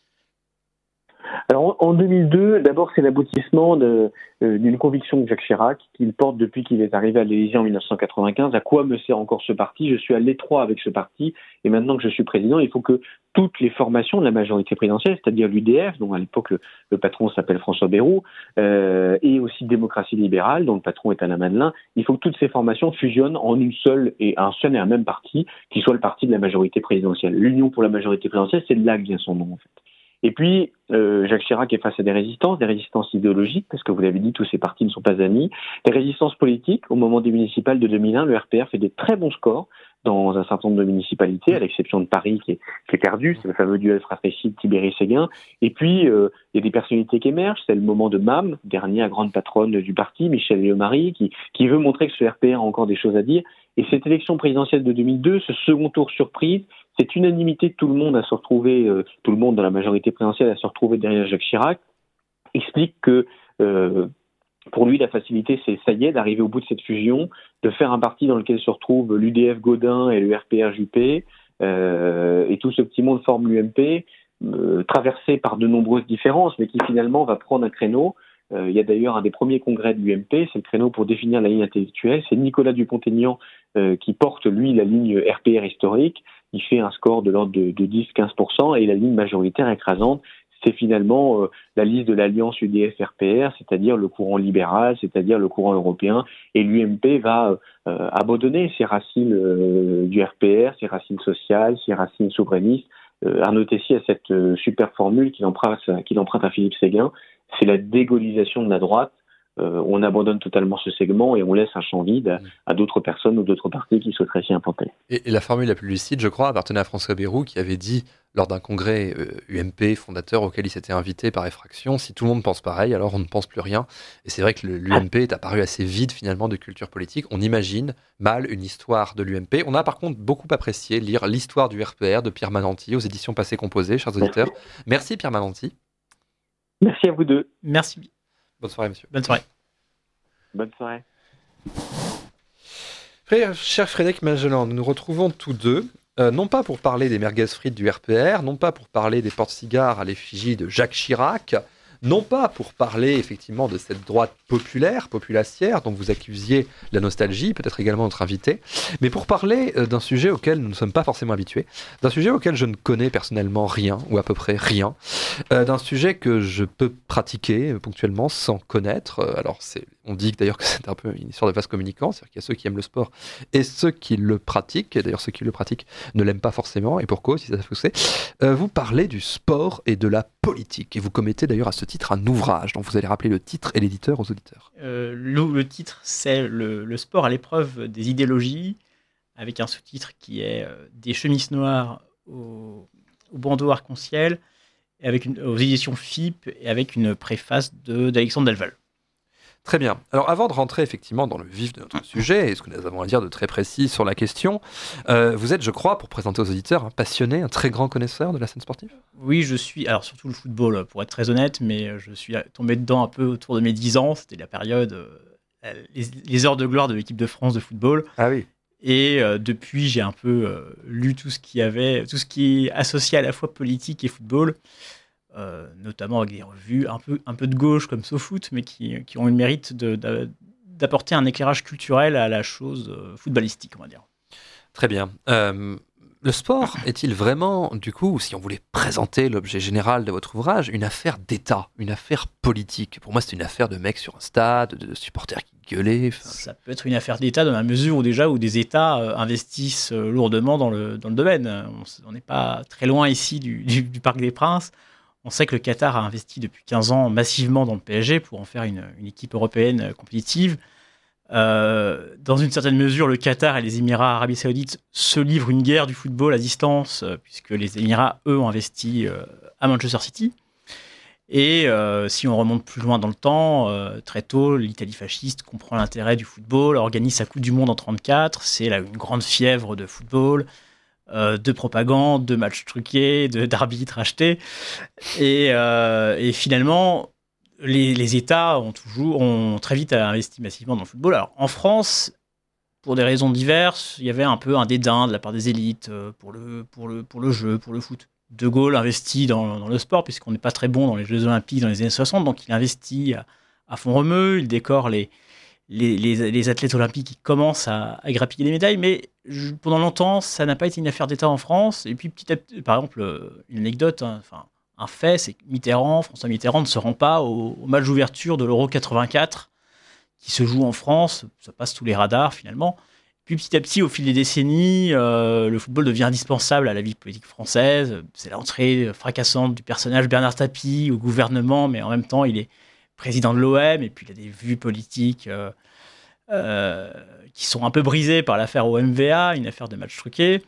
Alors en deux mille deux, d'abord c'est l'aboutissement de, euh, d'une conviction de Jacques Chirac qu'il porte depuis qu'il est arrivé à l'Élysée en dix-neuf cent quatre-vingt-quinze. À quoi me sert encore ce parti? Je suis à l'étroit avec ce parti et maintenant que je suis président, il faut que toutes les formations de la majorité présidentielle, c'est-à-dire l'U D F, dont à l'époque le, le patron s'appelle François Bayrou, euh, et aussi Démocratie libérale, dont le patron est Alain Madelin, il faut que toutes ces formations fusionnent en une seule et un seul et un même parti, qui soit le parti de la majorité présidentielle. L'Union pour la majorité présidentielle, c'est de là que vient son nom en fait. Et puis, euh, Jacques Chirac est face à des résistances, des résistances idéologiques, parce que vous l'avez dit, tous ces partis ne sont pas amis, des résistances politiques. Au moment des municipales de deux mille un, le R P R fait des très bons scores dans un certain nombre de municipalités, à l'exception de Paris qui est, qui est perdu, c'est le fameux duel fratricide Tibéri-Séguin. Et puis, euh, il y a des personnalités qui émergent, c'est le moment de Mam, dernière grande patronne du parti, Michel Léomary, qui, qui veut montrer que ce R P R a encore des choses à dire. Et cette élection présidentielle de deux mille deux, ce second tour surprise, cette unanimité de tout le monde à se retrouver, euh, tout le monde dans la majorité présidentielle à se retrouver derrière Jacques Chirac, explique que euh, pour lui, la facilité, c'est ça y est, d'arriver au bout de cette fusion, de faire un parti dans lequel se retrouvent l'U D F Gaudin et le R P R Juppé, euh, et tout ce petit monde forme l'U M P, euh, traversé par de nombreuses différences, mais qui finalement va prendre un créneau. Euh, il y a d'ailleurs un des premiers congrès de l'U M P, c'est le créneau pour définir la ligne intellectuelle. C'est Nicolas Dupont-Aignan euh, qui porte, lui, la ligne R P R historique. Il fait un score de l'ordre de, de dix à quinze pour cent et la ligne majoritaire écrasante, c'est finalement euh, la liste de l'alliance U D F R P R, c'est-à-dire le courant libéral, c'est-à-dire le courant européen. Et l'U M P va euh, abandonner ses racines euh, du R P R, ses racines sociales, ses racines souverainistes. Euh, Arnaud Tessier a cette euh, super formule qu'il emprunte, qu'il emprunte à Philippe Séguin, c'est la dégaullisation de la droite. Euh, on abandonne totalement ce segment et on laisse un champ vide à, à d'autres personnes ou d'autres partis qui souhaiteraient s'y implanter. Et, et la formule la plus lucide, je crois, appartenait à François Bayrou qui avait dit, lors d'un congrès euh, U M P fondateur auquel il s'était invité par effraction, si tout le monde pense pareil, alors on ne pense plus rien. Et c'est vrai que l'U M P est apparu assez vide finalement de culture politique. On imagine mal une histoire de l'U M P. On a par contre beaucoup apprécié lire l'histoire du R P R de Pierre Mananti aux éditions Passé Composé, chers auditeurs. Merci, Merci Pierre Mananti. Merci à vous deux. Merci. Bonne soirée, monsieur. Bonne soirée. Bonne soirée. Frère, cher Frédéric Magellan, nous nous retrouvons tous deux, euh, non pas pour parler des merguez frites du R P R, non pas pour parler des porte-cigares à l'effigie de Jacques Chirac, non pas pour parler effectivement de cette droite populaire, populacière, dont vous accusiez la nostalgie, peut-être également notre invité, mais pour parler euh, d'un sujet auquel nous ne sommes pas forcément habitués, d'un sujet auquel je ne connais personnellement rien, ou à peu près rien, euh, d'un sujet que je peux pratiquer euh, ponctuellement sans connaître. Euh, alors c'est, on dit d'ailleurs que c'est un peu une histoire de vase communicant, c'est-à-dire qu'il y a ceux qui aiment le sport et ceux qui le pratiquent, et d'ailleurs ceux qui le pratiquent ne l'aiment pas forcément, et pour cause, si ça se fait. Euh, vous parlez du sport et de la politique, et vous commettez d'ailleurs à ce titre un ouvrage dont vous allez rappeler le titre et l'éditeur aux auditeurs. Euh, le, le titre, c'est le, le sport à l'épreuve des idéologies, avec un sous-titre qui est euh, des chemises noires au, au bandeau arc-en-ciel, et avec une, aux éditions F I P, et avec une préface de, d'Alexandre Delval. Très bien. Alors avant de rentrer effectivement dans le vif de notre sujet, et ce que nous avons à dire de très précis sur la question, euh, vous êtes, je crois, pour présenter aux auditeurs, un passionné, un très grand connaisseur de la scène sportive ? Oui, je suis, alors surtout le football, pour être très honnête, mais je suis tombé dedans un peu autour de mes dix ans, c'était la période, euh, les, les heures de gloire de l'équipe de France de football. Ah oui. Et euh, depuis, j'ai un peu euh, lu tout ce qu'il y avait, tout ce qui est associé à la fois politique et football. Euh, notamment avec des revues un peu, un peu de gauche comme SoFoot, mais qui, qui ont eu le mérite de, de, d'apporter un éclairage culturel à la chose euh, footballistique, on va dire. Très bien. Euh, le sport est-il vraiment, du coup, si on voulait présenter l'objet général de votre ouvrage, une affaire d'État, une affaire politique ? Pour moi, c'est une affaire de mecs sur un stade, de supporters qui gueulaient. Ça peut être une affaire d'État dans la mesure où déjà où des États euh, investissent euh, lourdement dans le, dans le domaine. On n'est pas très loin ici du, du, du Parc des Princes. On sait que le Qatar a investi depuis quinze ans massivement dans le P S G pour en faire une, une équipe européenne compétitive. Euh, dans une certaine mesure, le Qatar et les Émirats arabes saoudites se livrent une guerre du football à distance, euh, puisque les Émirats, eux, ont investi euh, à Manchester City. Et euh, si on remonte plus loin dans le temps, euh, très tôt, l'Italie fasciste comprend l'intérêt du football, organise sa Coupe du Monde en trente-quatre, c'est là une grande fièvre de football. Euh, de propagande, de matchs truqués, de, d'arbitres achetés. Et, euh, et finalement, les, les États ont, toujours, ont très vite investi massivement dans le football. Alors, en France, pour des raisons diverses, il y avait un peu un dédain de la part des élites pour le, pour le, pour le jeu, pour le foot. De Gaulle investit dans, dans le sport, puisqu'on n'est pas très bon dans les Jeux Olympiques dans les années soixante, donc il investit à, à fond remue, il décore les, les, les, les athlètes olympiques qui commencent à, à grappiller les médailles, mais je, pendant longtemps, ça n'a pas été une affaire d'État en France. Et puis, petit à petit, par exemple, une anecdote, hein, enfin, un fait, c'est que Mitterrand, François Mitterrand, ne se rend pas au, au match d'ouverture de l'Euro quatre-vingt-quatre, qui se joue en France. Ça passe sous les radars, finalement. Puis, petit à petit, au fil des décennies, euh, le football devient indispensable à la vie politique française. C'est l'entrée fracassante du personnage Bernard Tapie au gouvernement, mais en même temps, il est président de l'O M, et puis il a des vues politiques euh, euh, qui sont un peu brisées par l'affaire O M V A, une affaire de match truqué.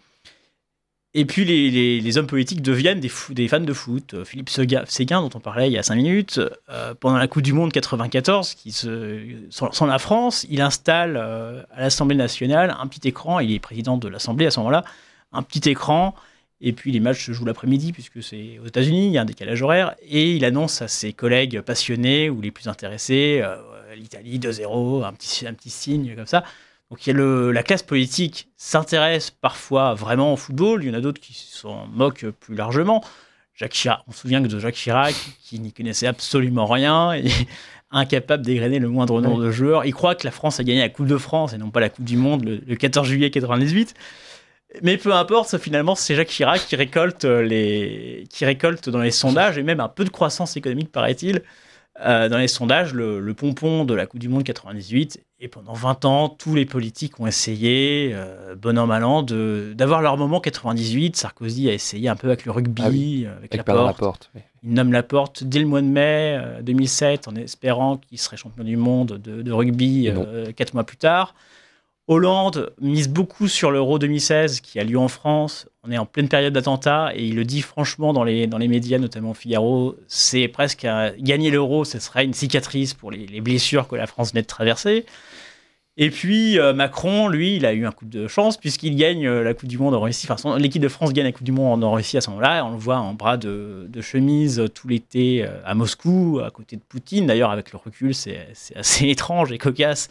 Et puis les, les, les hommes politiques deviennent des, fou- des fans de foot. Philippe Séguin, Séguin, dont on parlait il y a cinq minutes, euh, pendant la Coupe du Monde quatre-vingt-quatorze, qui se, sans, sans la France, il installe euh, à l'Assemblée nationale un petit écran. Il est président de l'Assemblée à ce moment-là, un petit écran. Et puis les matchs se jouent l'après-midi, puisque c'est aux États-Unis, il y a un décalage horaire. Et il annonce à ses collègues passionnés ou les plus intéressés, euh, l'Italie deux zéro, un petit, un petit signe comme ça. Donc il y a le, la classe politique s'intéresse parfois vraiment au football. Il y en a d'autres qui s'en moquent plus largement. Jacques Chirac, on se souvient que de Jacques Chirac, qui n'y connaissait absolument rien, et incapable d'égrener le moindre nombre de joueurs. Il croit que la France a gagné la Coupe de France et non pas la Coupe du Monde le, le quatorze juillet quatre-vingt-dix-huit. Mais peu importe, finalement, c'est Jacques Chirac qui récolte, les, qui récolte dans les sondages, et même un peu de croissance économique, paraît-il, euh, dans les sondages, le, le pompon de la Coupe du Monde quatre-vingt-dix-huit. Et pendant vingt ans, tous les politiques ont essayé, euh, bon an, mal an, de, d'avoir leur moment quatre-vingt-dix-huit. Sarkozy a essayé un peu avec le rugby, ah oui, avec, avec Laporte. Laporte oui. Il nomme Laporte dès le mois de mai euh, deux mille sept, en espérant qu'il serait champion du monde de, de rugby euh, quatre mois plus tard. Hollande mise beaucoup sur l'Euro deux mille seize qui a lieu en France. On est en pleine période d'attentats et il le dit franchement dans les, dans les médias, notamment Figaro. C'est presque à gagner l'Euro, ce serait une cicatrice pour les, les blessures que la France venait de traverser. Et puis euh, Macron, lui, il a eu un coup de chance puisqu'il gagne euh, la Coupe du Monde en Russie. Enfin, son, l'équipe de France gagne la Coupe du Monde en Russie à ce moment-là. On le voit en bras de, de chemise euh, tout l'été euh, à Moscou, à côté de Poutine. D'ailleurs, avec le recul, c'est, c'est assez étrange et cocasse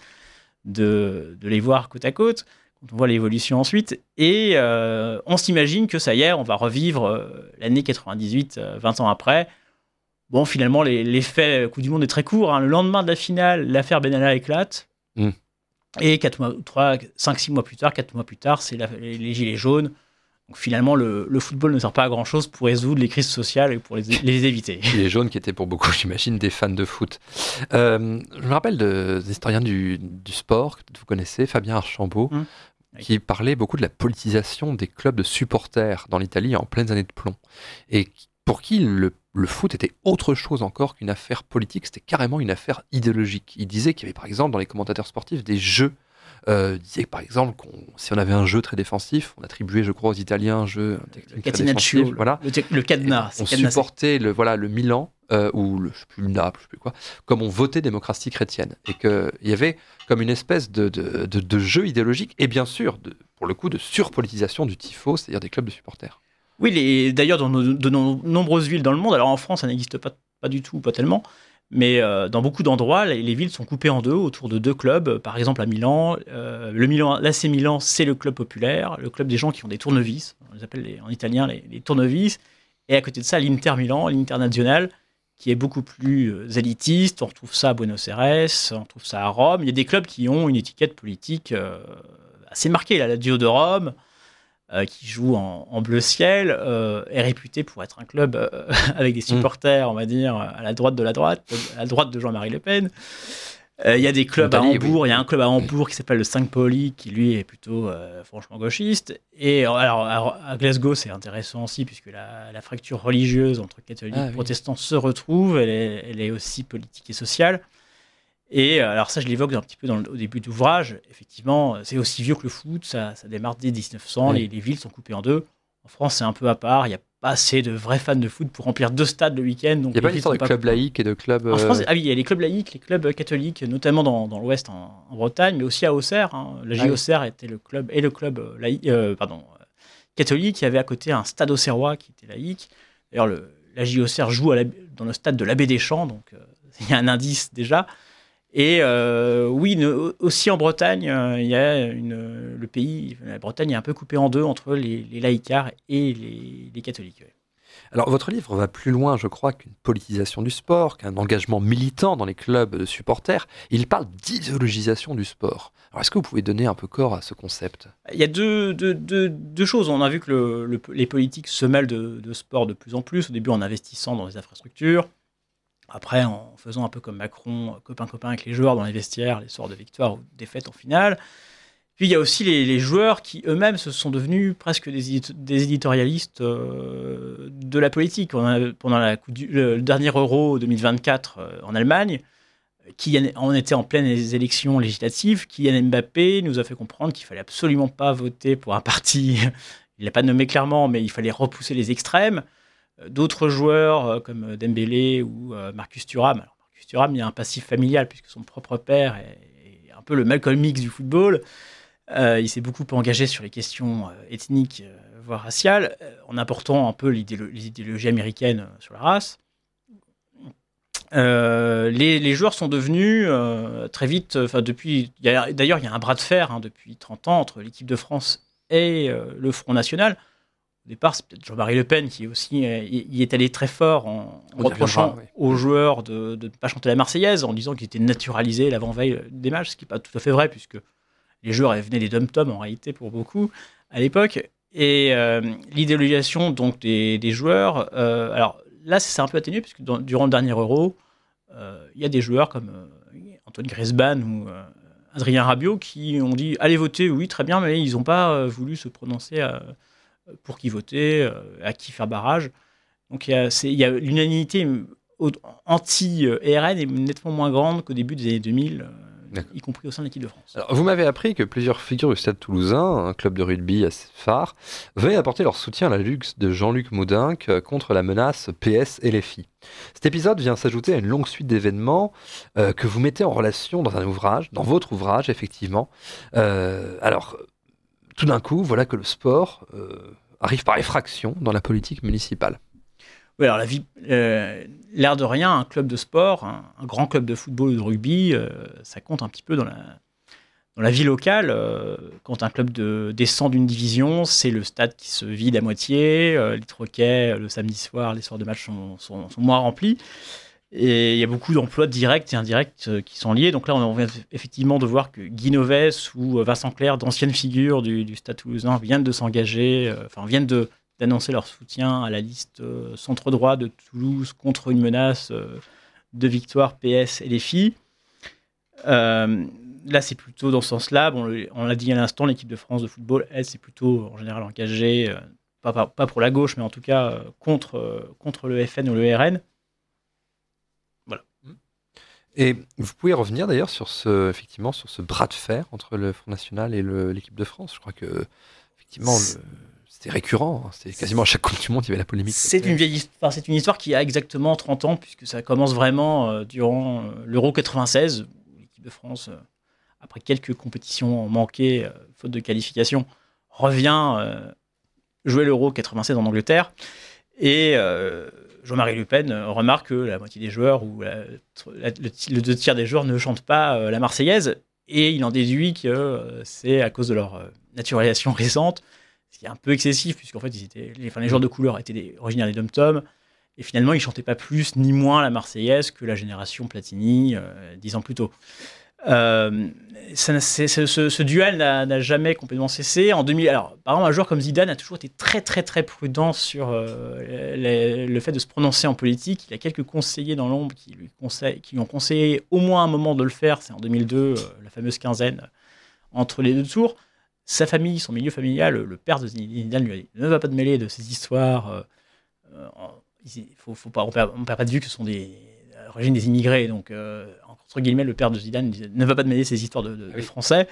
De, de les voir côte à côte, quand on voit l'évolution ensuite, et euh, on s'imagine que ça y est, on va revivre euh, l'année quatre-vingt-dix-huit, euh, vingt ans après. Bon, finalement, les- l'effet Coupe du Monde est très court. Hein. Le lendemain de la finale, l'affaire Benalla éclate. Mm. Et quatre mois, trois, cinq, six mois plus tard, quatre mois plus tard, c'est la- les, les gilets jaunes. Donc finalement, le, le football ne sert pas à grand chose pour résoudre les crises sociales et pour les, les éviter. Les jaunes qui étaient pour beaucoup, j'imagine, des fans de foot. Euh, je me rappelle de- des historiens du, du sport que vous connaissez, Fabien Archambault, Hum. qui parlait beaucoup de la politisation des clubs de supporters dans l'Italie en pleines années de plomb. Et qui- pour qui le, le foot était autre chose encore qu'une affaire politique, c'était carrément une affaire idéologique. Il disait qu'il y avait par exemple dans les commentateurs sportifs des jeux. Euh, il disait que par exemple, qu'on- si on avait un jeu très défensif, on attribuait, je crois, aux Italiens un jeu un technique Le très catenaccio, défensif, voilà. le, le cadenas. On c'est cadenassé. supportait le, voilà, le Milan, euh, ou le, je sais plus, le Naples, je sais plus quoi, comme on votait démocratie chrétienne. Et qu'il y avait comme une espèce de, de, de, de jeu idéologique, et bien sûr, de, pour le coup, de surpolitisation du tifo, c'est-à-dire des clubs de supporters. Oui, les- d'ailleurs, dans nos- de nos nombreuses villes dans le monde, alors en France, ça n'existe pas, pas du tout, pas tellement, mais euh, dans beaucoup d'endroits, les, les villes sont coupées en deux autour de deux clubs. Par exemple, à Milan, euh, le Milan, l'A C Milan, c'est le club populaire, le club des gens qui ont des tournevis, on les appelle les- en italien les, les tournevis, et à côté de ça, l'Inter Milan, l'Internazionale, qui est beaucoup plus euh, élitiste. On retrouve ça à Buenos Aires, on retrouve ça à Rome. Il y a des clubs qui ont une étiquette politique euh, assez marquée. La Lazio de Rome, euh, qui joue en, en bleu ciel, euh, est réputé pour être un club euh, avec des supporters, on va dire, à la droite de la droite, à la droite de Jean-Marie Le Pen. Euh, Il y a des clubs Italie, à Hambourg, il oui. y a un club à Hambourg qui s'appelle le Saint Pauli, qui lui est plutôt euh, franchement gauchiste. Et euh, alors à, à Glasgow, c'est intéressant aussi, puisque la, la fracture religieuse entre catholiques Ah, et oui. protestants se retrouve, elle est, elle est aussi politique et sociale. Et euh, alors ça, je l'évoque un petit peu dans le- au début d'ouvrage. Effectivement, c'est aussi vieux que le foot, ça, ça démarre dès dix-neuf cents, Oui. les, les villes sont coupées en deux. En France, c'est un peu à part, il n'y a pas assez de vrais fans de foot pour remplir deux stades le week-end. Il n'y a pas une histoire de club laïque et de club... En euh, France, ah oui, il y a les clubs laïques, les clubs catholiques, notamment dans, dans l'Ouest, en, en Bretagne, mais aussi à Auxerre. Hein. La Ah J oui. Auxerre était le club et le club euh, laïque, euh, pardon, euh, catholique. Il y avait à côté un stade auxerrois qui était laïque. D'ailleurs, le, la J Auxerre joue à la- dans le stade de l'Abbé des Champs, donc euh, il y a un indice déjà. Et euh, oui, ne- aussi en Bretagne, euh, il y a une, le pays, la Bretagne est un peu coupée en deux entre les, les laïcards et les, les catholiques. Ouais. Alors, votre livre va plus loin, je crois, qu'une politisation du sport, qu'un engagement militant dans les clubs de supporters. Il parle d'idéologisation du sport. Alors, est-ce que vous pouvez donner un peu corps à ce concept ? Il y a deux, deux, deux, deux choses. On a vu que le, le- les politiques se mêlent de, de sport de plus en plus. Au début, en investissant dans les infrastructures. Après, en faisant un peu comme Macron, copain-copain avec les joueurs dans les vestiaires, les soirs de victoire ou de défaite en finale. Puis il y a aussi les, les joueurs qui eux-mêmes se sont devenus presque des, édito- des éditorialistes euh, de la politique. On a- pendant la coupe du- le, le dernier Euro deux mille vingt-quatre euh, en Allemagne, Kylian, on était en pleine élections législatives. Kylian Mbappé nous a fait comprendre qu'il fallait absolument pas voter pour un parti. Il l'a pas nommé clairement, mais il fallait repousser les extrêmes. Euh, D'autres joueurs euh, comme Dembélé ou euh, Marcus Thuram. Alors, Marcus Thuram, il y a un passif familial puisque son propre père est, est un peu le Malcolm X du football. Euh, il s'est beaucoup engagé sur les questions euh, ethniques, euh, voire raciales, euh, en apportant un peu l'idéolo- les idéologies américaines euh, sur la race. Euh, les, les joueurs sont devenus euh, très vite, enfin depuis, il y a- d'ailleurs il y a un bras de fer hein, depuis trente ans entre l'équipe de France et euh, le Front National. Au départ, c'est peut-être Jean-Marie Le Pen qui aussi euh, y y est allé très fort en, en On y reprochant reviendra, oui. aux joueurs de de ne pas chanter la Marseillaise, en disant qu'ils étaient naturalisés l'avant-veille des matchs, ce qui n'est pas tout à fait vrai, puisque les joueurs venaient des dom-toms en réalité pour beaucoup à l'époque. Et euh, l'idéologisation donc des, des joueurs, euh, alors là c'est un peu atténué, puisque dans- durant le dernier Euro, euh, il y a des joueurs comme euh, Antoine Griezmann ou euh, Adrien Rabiot qui ont dit allez voter, oui très bien, mais ils n'ont pas euh, voulu se prononcer euh, pour qui voter, euh, à qui faire barrage. Donc il y a, c'est- il y a l'unanimité au- anti-R N est nettement moins grande qu'au début des années deux mille, euh, D'accord. y compris au sein de l'équipe de France. Alors, vous m'avez appris que plusieurs figures du Stade Toulousain, un club de rugby assez phare, venaient apporter leur soutien à la lutte de Jean-Luc Moudinque euh, contre la menace P S et L F I. Cet épisode vient s'ajouter à une longue suite d'événements euh, que vous mettez en relation dans un ouvrage, dans votre ouvrage, effectivement. Euh, alors, tout d'un coup, voilà que le sport euh, arrive par effraction dans la politique municipale. Oui, alors la vie, euh, l'air de rien, un club de sport, un, un grand club de football ou de rugby, euh, ça compte un petit peu dans la, dans la vie locale, euh, quand un club de, descend d'une division, c'est le stade qui se vide à moitié. Euh, les troquets, le samedi soir, les soirs de match sont, sont, sont moins remplis. Et il y a beaucoup d'emplois directs et indirects euh, qui sont liés. Donc là, on vient effectivement de voir que Guy Novès ou Vincent Clerc, d'anciennes figures du, du Stade toulousain, viennent de s'engager, euh, enfin viennent de, d'annoncer leur soutien à la liste euh, centre-droit de Toulouse contre une menace euh, de victoire P S et les filles. Euh, là, c'est plutôt dans ce sens-là. Bon, le, on l'a dit à l'instant, l'équipe de France de football, elle, c'est plutôt en général engagée, euh, pas, pas, pas pour la gauche, mais en tout cas euh, contre, euh, contre le F N ou le R N. Et vous pouvez revenir d'ailleurs sur ce, effectivement, sur ce bras de fer entre le Front National et le, l'équipe de France. Je crois que effectivement, le, c'était récurrent. Hein. C'était quasiment à chaque Coupe du Monde, il y avait la polémique. C'est une vieille, enfin, c'est une histoire qui a exactement trente ans, puisque ça commence vraiment euh, durant euh, l'Euro quatre-vingt-seize, où l'équipe de France, euh, après quelques compétitions manquées, euh, faute de qualification, revient euh, jouer l'Euro quatre-vingt-seize en Angleterre. Et euh, Jean-Marie Le Pen remarque que la moitié des joueurs ou la, la, le, le deux tiers des joueurs ne chantent pas euh, la Marseillaise, et il en déduit que euh, c'est à cause de leur euh, naturalisation récente, ce qui est un peu excessif, puisqu'en fait ils étaient, les, enfin, les joueurs de couleur étaient des, originaires des dom-toms, et finalement ils chantaient pas plus ni moins la Marseillaise que la génération Platini euh, dix ans plus tôt. Euh, ça, c'est, ce, ce, ce duel n'a, n'a jamais complètement cessé. En deux mille, alors, par exemple, un joueur comme Zidane a toujours été très très très prudent sur euh, les, le fait de se prononcer en politique. Il a quelques conseillers dans l'ombre qui lui, conseillent, qui lui ont conseillé au moins un moment de le faire. C'est en deux mille deux, euh, la fameuse quinzaine euh, entre les deux tours. Sa famille, son milieu familial, le père de Zidane lui a dit ne va pas te mêler de ces histoires. Euh, euh, il faut, faut pas, on perd, on perd pas de vue que ce sont des origines des immigrés, donc euh, entre guillemets, le père de Zidane disait, ne va pas te mêler ces histoires de, de, ah oui. de français.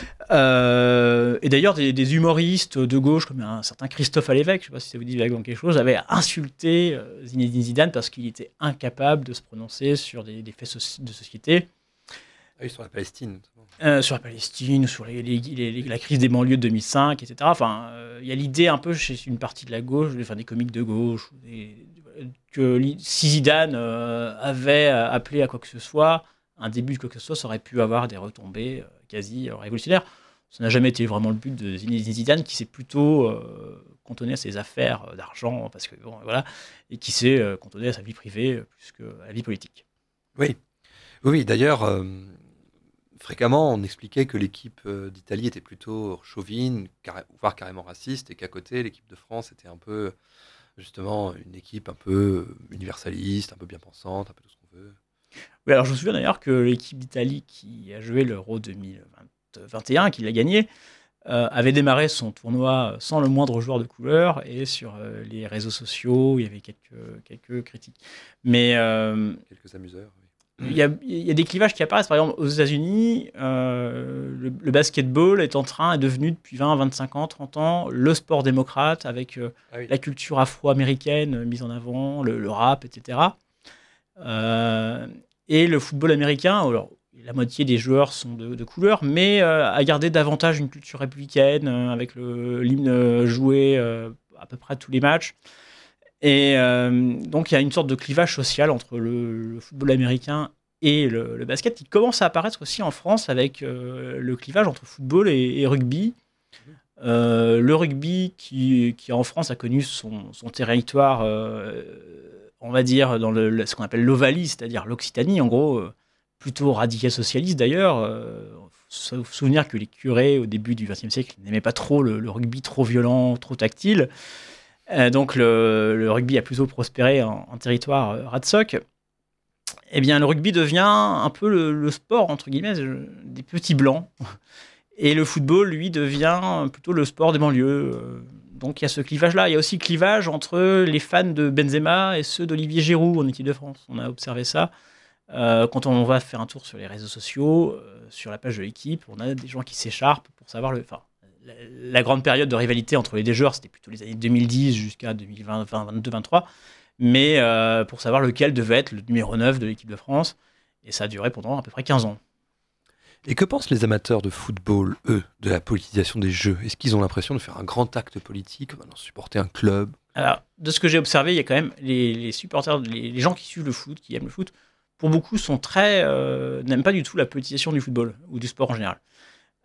Euh, et d'ailleurs, des, des humoristes de gauche, comme un certain Christophe Alévèque, je ne sais pas si ça vous dit vaguement quelque chose, avaient insulté euh, Zinedine Zidane parce qu'il était incapable de se prononcer sur des, des faits so- de société. Ah oui, sur la Palestine. Euh, sur la Palestine, sur les, les, les, les, la crise des banlieues de deux mille cinq, et cetera. Enfin, il euh, y a l'idée un peu chez une partie de la gauche, enfin des comiques de gauche, des, que si Zidane euh, avait appelé à quoi que ce soit, un début de quoi que ce soit, ça aurait pu avoir des retombées euh, quasi euh, révolutionnaires. Ça n'a jamais été vraiment le but de Zinedine Zidane, qui s'est plutôt euh, cantonné à ses affaires d'argent, parce que bon, voilà, et qui s'est euh, cantonné à sa vie privée euh, plus qu'à la vie politique. Oui, oui. D'ailleurs, euh, fréquemment, on expliquait que l'équipe euh, d'Italie était plutôt chauvine, car- voire carrément raciste, et qu'à côté, l'équipe de France était un peu, justement, une équipe un peu universaliste, un peu bien pensante, un peu tout ce qu'on veut. Oui, alors je me souviens d'ailleurs que l'équipe d'Italie qui a joué l'Euro deux mille vingt et un, qui l'a gagné, euh, avait démarré son tournoi sans le moindre joueur de couleur, et sur euh, les réseaux sociaux, il y avait quelques, quelques critiques. Mais, euh, quelques amuseurs, oui. Il y, a, il y a des clivages qui apparaissent. Par exemple, aux États-Unis, euh, le, le basketball est en train, est devenu depuis vingt, vingt-cinq ans, trente ans, le sport démocrate, avec euh, ah oui. la culture afro-américaine mise en avant, le, le rap, et cetera. Euh, et le football américain, alors, la moitié des joueurs sont de, de couleur, mais euh, a gardé davantage une culture républicaine, euh, avec le, l'hymne joué euh, à peu près tous les matchs. Et euh, donc, il y a une sorte de clivage social entre le, le football américain et le, le basket qui commence à apparaître aussi en France avec euh, le clivage entre football et, et rugby. Euh, le rugby qui, qui, en France, a connu son, son territoire, euh, on va dire, dans le, ce qu'on appelle l'Ovalie, c'est-à-dire l'Occitanie, en gros, euh, plutôt radical socialiste d'ailleurs. Euh, il faut se souvenir que les curés, au début du vingtième siècle, n'aimaient pas trop le, le rugby trop violent, trop tactile. Euh, donc le, le rugby a plutôt prospéré en, en territoire euh, radsoc. Eh bien, le rugby devient un peu le, le sport, entre guillemets, des petits blancs. Et le football, lui, devient plutôt le sport des banlieues. Donc il y a ce clivage-là. Il y a aussi le clivage entre les fans de Benzema et ceux d'Olivier Giroud en équipe de France. On a observé ça. Euh, quand on va faire un tour sur les réseaux sociaux, euh, sur la page de l'équipe, on a des gens qui s'écharpent pour savoir le... Enfin, la grande période de rivalité entre les deux joueurs, c'était plutôt les années deux mille dix jusqu'à deux mille vingt, vingt-deux, vingt-trois. Mais euh, pour savoir lequel devait être le numéro neuf de l'équipe de France. Et ça a duré pendant à peu près quinze ans. Et que pensent les amateurs de football, eux, de la politisation des jeux ? Est-ce qu'ils ont l'impression de faire un grand acte politique, de supporter un club ? Alors, de ce que j'ai observé, il y a quand même les, les supporters, les, les gens qui suivent le foot, qui aiment le foot, pour beaucoup, sont très, euh, n'aiment pas du tout la politisation du football ou du sport en général.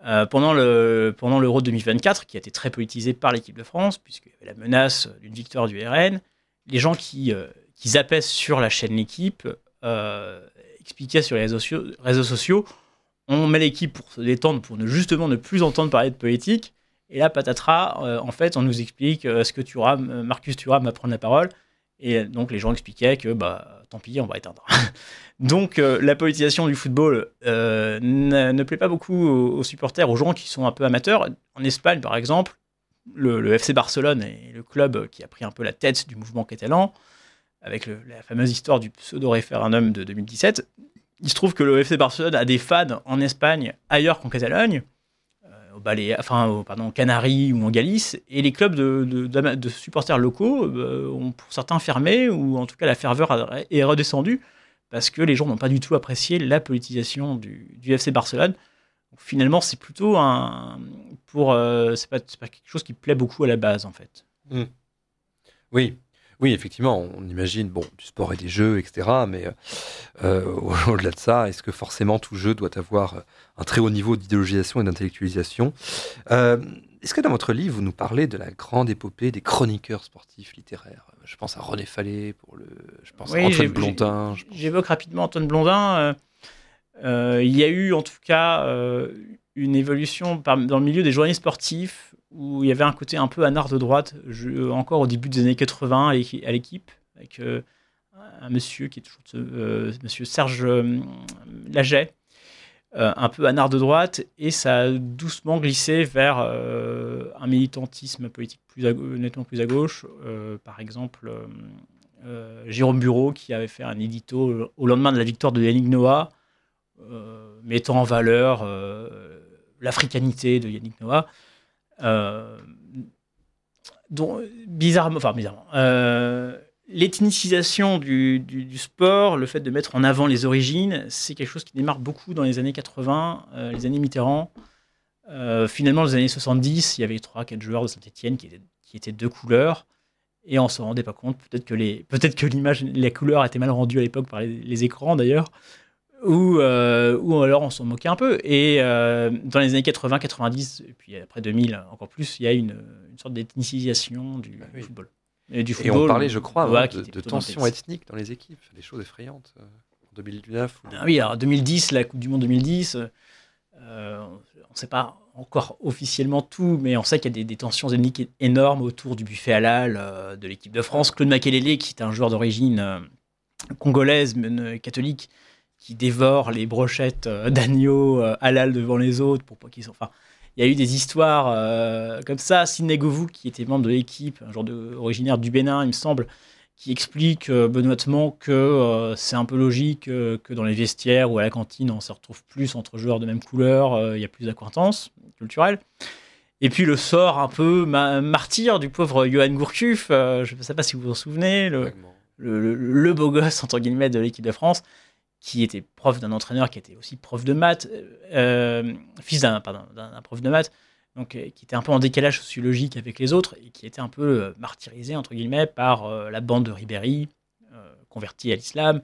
Euh, pendant, le, pendant l'Euro deux mille vingt-quatre, qui a été très politisé par l'équipe de France, puisqu'il y avait la menace d'une victoire du R N, les gens qui, euh, qui zappaient sur la chaîne L'équipe euh, expliquaient sur les réseaux sociaux, réseaux sociaux on met l'équipe pour se détendre, pour ne, justement ne plus entendre parler de politique. Et là, patatras, euh, en fait, on nous explique euh, ce que Thuram, Marcus Thuram va prendre la parole. Et donc, les gens expliquaient que, bah, tant pis, on va éteindre. Donc, euh, la politisation du football euh, ne, ne plaît pas beaucoup aux, aux supporters, aux gens qui sont un peu amateurs. En Espagne, par exemple, le, le F C Barcelone est le club qui a pris un peu la tête du mouvement catalan, avec le, la fameuse histoire du pseudo-référendum de deux mille dix-sept. Il se trouve que le F C Barcelone a des fans en Espagne ailleurs qu'en Catalogne, euh, au Balé, enfin, au, pardon, aux Canaries ou en Galice, et les clubs de, de, de, de supporters locaux euh, ont pour certains fermé, ou en tout cas la ferveur est redescendue, parce que les gens n'ont pas du tout apprécié la politisation du, du F C Barcelone. Donc, finalement, c'est plutôt un... pour euh, c'est pas, c'est pas quelque chose qui plaît beaucoup à la base, en fait. Mmh. Oui. Oui, effectivement, on imagine bon, du sport et des jeux, et cetera. Mais euh, au-delà de ça, est-ce que forcément tout jeu doit avoir un très haut niveau d'idéologisation et d'intellectualisation ? euh, Est-ce que dans votre livre, vous nous parlez de la grande épopée des chroniqueurs sportifs littéraires ? Je pense à René Fallet, pour le, je pense oui, à Antoine j'ai, Blondin. J'ai, j'évoque rapidement Antoine Blondin. Euh, euh, il y a eu en tout cas euh, une évolution par, dans le milieu des journalistes sportifs, où il y avait un côté un peu anard de droite, je, encore au début des années quatre-vingts à l'équipe, avec euh, un monsieur qui est toujours euh, monsieur Serge euh, Laget, euh, un peu anard de droite, et ça a doucement glissé vers euh, un militantisme politique plus à, nettement plus à gauche. Euh, par exemple, euh, euh, Jérôme Bureau, qui avait fait un édito au lendemain de la victoire de Yannick Noah, euh, mettant en valeur euh, l'africanité de Yannick Noah. Euh, dont, bizarrement, enfin bizarrement, euh, l'ethnicisation du, du, du sport, le fait de mettre en avant les origines, c'est quelque chose qui démarre beaucoup dans les années quatre-vingts, euh, les années Mitterrand. Euh, finalement, dans les années soixante-dix, il y avait trois quatre joueurs de Saint-Etienne qui étaient, qui étaient deux couleurs, et on ne se rendait pas compte. Peut-être que, les, peut-être que l'image, les couleurs étaient mal rendues à l'époque par les, les écrans d'ailleurs. Ou, euh, ou alors on s'en moquait un peu. Et euh, dans les années quatre-vingts quatre-vingt-dix, et puis après deux mille encore plus, il y a une, une sorte d'ethnicisation du, ah oui. football. Et, du football. Et on parlait, je crois, ouais, de, de tensions ethniques dans les équipes, des choses effrayantes euh, en deux mille neuf. Ou... Ah oui, alors deux mille dix, la Coupe du Monde deux mille dix, euh, on ne sait pas encore officiellement tout, mais on sait qu'il y a des, des tensions ethniques énormes autour du buffet halal euh, de l'équipe de France. Claude Makelele, qui est un joueur d'origine euh, congolaise, mais, catholique, qui dévore les brochettes euh, d'agneau euh, halal devant les autres pour pas qu'ils soient... Enfin, il y a eu des histoires euh, comme ça. Sidney Govou, qui était membre de l'équipe, un genre de, originaire du Bénin, il me semble, qui explique euh, benoîtement que euh, c'est un peu logique euh, que dans les vestiaires ou à la cantine, on se retrouve plus entre joueurs de même couleur, il euh, y a plus d'acquaintance culturelle. Et puis le sort un peu ma- martyr du pauvre Johan Gourcuff, euh, je ne sais pas si vous vous en souvenez, le, le, le, le beau gosse, entre guillemets, de l'équipe de France, qui était prof d'un entraîneur qui était aussi prof de maths, euh, fils d'un, pardon, d'un, d'un prof de maths, donc, euh, qui était un peu en décalage sociologique avec les autres et qui était un peu euh, martyrisé, entre guillemets, par euh, la bande de Ribéry, euh, convertie à l'islam,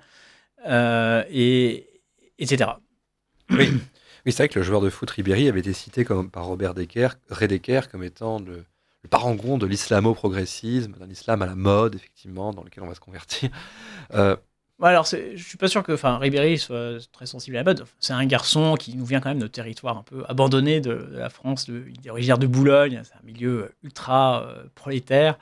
euh, et, et cetera. Oui. oui, c'est vrai que le joueur de foot Ribéry avait été cité comme, par Robert Decker, Ray Decker comme étant le, le parangon de l'islamo-progressisme, d'un islam à la mode, effectivement, dans lequel on va se convertir. Euh, Alors, c'est, je suis pas sûr que enfin, Ribéry soit très sensible à la mode. C'est un garçon qui nous vient quand même de territoire un peu abandonné de, de la France. De, il est originaire de Boulogne, c'est un milieu ultra euh, prolétaire.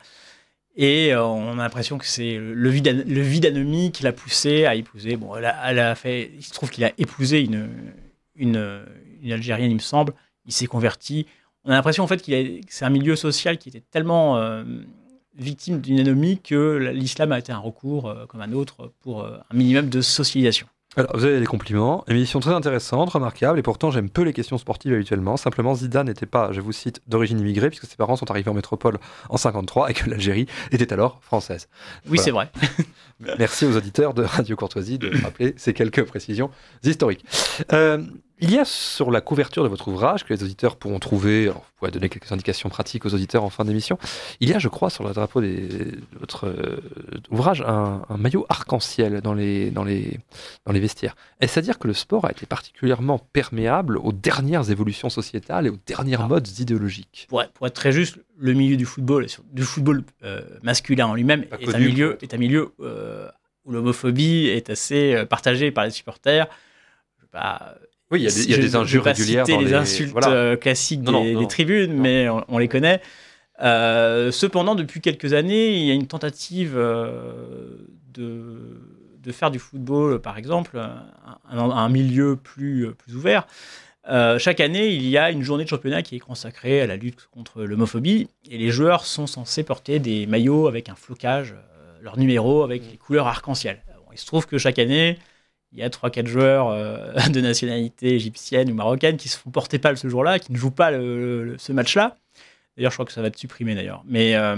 Et euh, on a l'impression que c'est le vide, le vide anomie qui l'a poussé à épouser. Bon, elle a, elle a fait, il se trouve qu'il a épousé une, une, une Algérienne, il me semble. Il s'est converti. On a l'impression en fait qu'il a, que c'est un milieu social qui était tellement... Euh, victime d'une anomie que l'islam a été un recours euh, comme un autre pour euh, un minimum de socialisation. Alors, vous avez des compliments. Émission très intéressante, remarquable, et pourtant j'aime peu les questions sportives habituellement. Simplement, Zidane n'était pas, je vous cite, d'origine immigrée, puisque ses parents sont arrivés en métropole en cinquante-trois et que l'Algérie était alors française. Oui, voilà. C'est vrai. Merci aux auditeurs de Radio Courtoisie de rappeler ces quelques précisions historiques. Euh, Il y a sur la couverture de votre ouvrage que les auditeurs pourront trouver, alors vous pourrez donner quelques indications pratiques aux auditeurs en fin d'émission, il y a, je crois, sur le drapeau des, de votre euh, ouvrage, un, un maillot arc-en-ciel dans les, dans, les, dans les vestiaires. Est-ce à dire que le sport a été particulièrement perméable aux dernières évolutions sociétales et aux dernières Alors, modes idéologiques? Pour être, pour être très juste, le milieu du football, du football euh, masculin en lui-même, Pas est un connu, milieu, quoi. est un milieu euh, où l'homophobie est assez euh, partagée par les supporters. Je vais pas Oui, il y a des, il y a Je- des je vais injures pas régulières citer dans les, les insultes voilà. euh, classiques Non, des, non, des non. tribunes, Non. mais on, on les connaît. Euh, cependant, depuis quelques années, il y a une tentative euh, de, de faire du football, par exemple, un, un- un milieu plus, plus ouvert. Euh, chaque année, il y a une journée de championnat qui est consacrée à la lutte contre l'homophobie, et les joueurs sont censés porter des maillots avec un flocage, euh, leur numéro avec les couleurs arc-en-ciel. Bon, il se trouve que chaque année, il y a trois quatre joueurs euh, de nationalité égyptienne ou marocaine qui se font porter pâle ce jour-là, qui ne jouent pas le- le- ce match-là. D'ailleurs, je crois que ça va être supprimé d'ailleurs. Mais euh,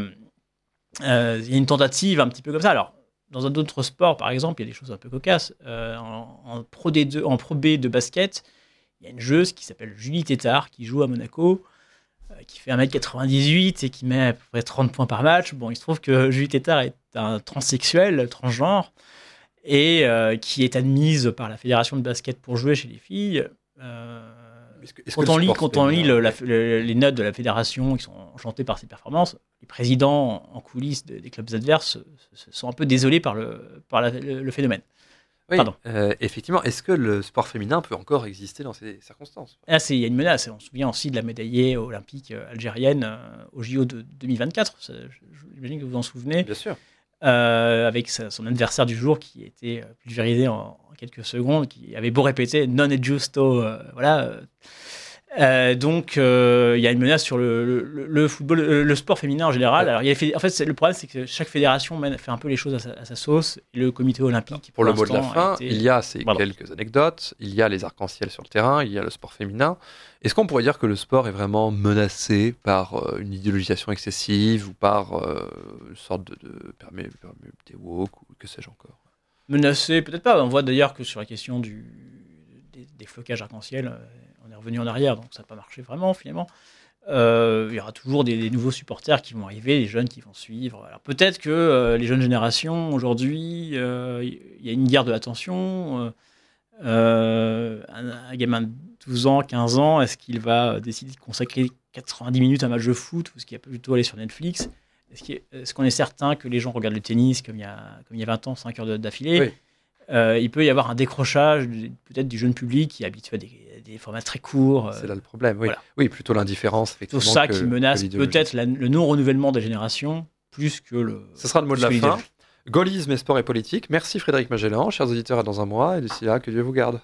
euh, il y a une tentative un petit peu comme ça. Alors, dans un autre sport, par exemple, il y a des choses un peu cocasses. Euh, en, en Pro D deux, en Pro B de basket, il y a une joueuse qui s'appelle Julie Tétard, qui joue à Monaco, euh, qui fait un mètre quatre-vingt-dix-huit et qui met à peu près trente points par match. Bon, il se trouve que Julie Tétard est un transsexuel, transgenre, et euh, qui est admise par la fédération de basket pour jouer chez les filles. Euh, Est-ce que- est-ce quand que on le lit, sport quand on lit féminin- le- la- le- les notes de la fédération qui sont enchantées par ses performances, les présidents en coulisses de- des clubs adverses se- se sont un peu désolés par le, par la- le, le phénomène. Oui, Pardon. euh, effectivement, est-ce que le sport féminin peut encore exister dans ces circonstances? Là, c'est- il y a une menace. On se souvient aussi de la médaillée olympique euh, algérienne euh, au J O de deux mille vingt-quatre. Ça, je- J'imagine que vous vous en souvenez. Bien sûr. Euh, avec sa- son adversaire du jour qui était euh, pulvérisé en, en quelques secondes, qui avait beau répéter non è giusto, euh, voilà. euh. Euh, donc euh, il y a une menace sur le, le- le football, le, le sport féminin en général. Ouais. Alors il y a les fédé- en fait c'est- le problème c'est que chaque fédération mène- fait un peu les choses à sa, à sa sauce. Et le comité olympique Pour le mot de la l'instant, fin, a été- il y a ces Pardon. quelques anecdotes, il y a les arcs-en-ciel sur le terrain, il y a le sport féminin. Est-ce qu'on pourrait dire que le sport est vraiment menacé par euh, une idéologisation excessive ou par euh, une sorte de, de permé- perméabilité woke ou que sais-je encore? menacé, peut-être pas. On voit d'ailleurs que sur la question du, des, des flocages arc-en-ciel, euh, on est revenu en arrière, donc ça n'a pas marché vraiment finalement. Euh, il y aura toujours des, des nouveaux supporters qui vont arriver, les jeunes qui vont suivre. Alors peut-être que euh, les jeunes générations, aujourd'hui, euh, il y a une guerre de l'attention. Euh, euh, un, un gamin de douze ans, quinze ans, est-ce qu'il va décider de consacrer quatre-vingt-dix minutes à un match de foot ou est-ce qu'il va plutôt aller sur Netflix? Est-ce qu'il- est-ce qu'on est certain que les gens regardent le tennis comme il y a, comme il y a vingt ans, cinq heures de- d'affilée? Oui. Euh, il peut y avoir un décrochage du- peut-être du jeune public qui est habitué à des, à des formats très courts. C'est euh, là le problème, oui. voilà. Oui, plutôt l'indifférence, Tout effectivement. ça que- qui que menace l'idéologie. peut-être la- le non-renouvellement des générations plus que le. Ce sera le mot de plus la que fin. l'idéologie. Gaullisme et sport et politique. Merci Frédéric Magellan, chers auditeurs, à dans un mois, et d'ici là, que Dieu vous garde.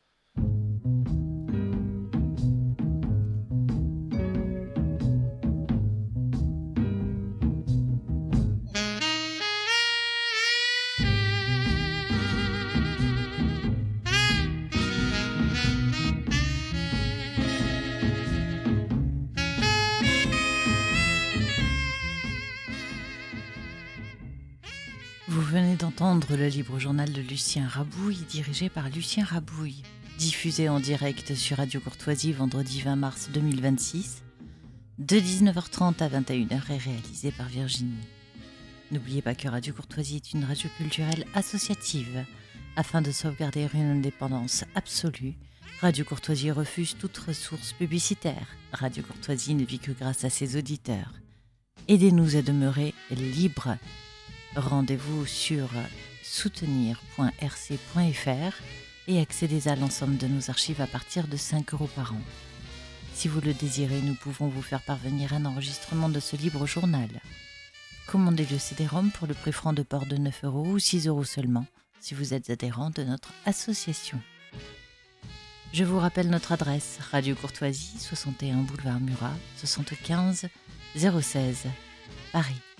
Vous venez d'entendre le libre journal de Lucien Rabouille, dirigé par Lucien Rabouille, diffusé en direct sur Radio Courtoisie vendredi vingt mars deux mille vingt-six, de dix-neuf heures trente à vingt et une heures et réalisé par Virginie. N'oubliez pas que Radio Courtoisie est une radio culturelle associative. Afin de sauvegarder une indépendance absolue, Radio Courtoisie refuse toute ressource publicitaire. Radio Courtoisie ne vit que grâce à ses auditeurs. Aidez-nous à demeurer libres. Rendez-vous sur soutenir point r c point f r et accédez à l'ensemble de nos archives à partir de cinq euros par an. Si vous le désirez, nous pouvons vous faire parvenir un enregistrement de ce libre journal. Commandez le C D-ROM pour le prix franc de port de neuf euros ou six euros seulement, si vous êtes adhérent de notre association. Je vous rappelle notre adresse, Radio Courtoisie, soixante et un boulevard Murat, soixante-quinze zéro seize, Paris.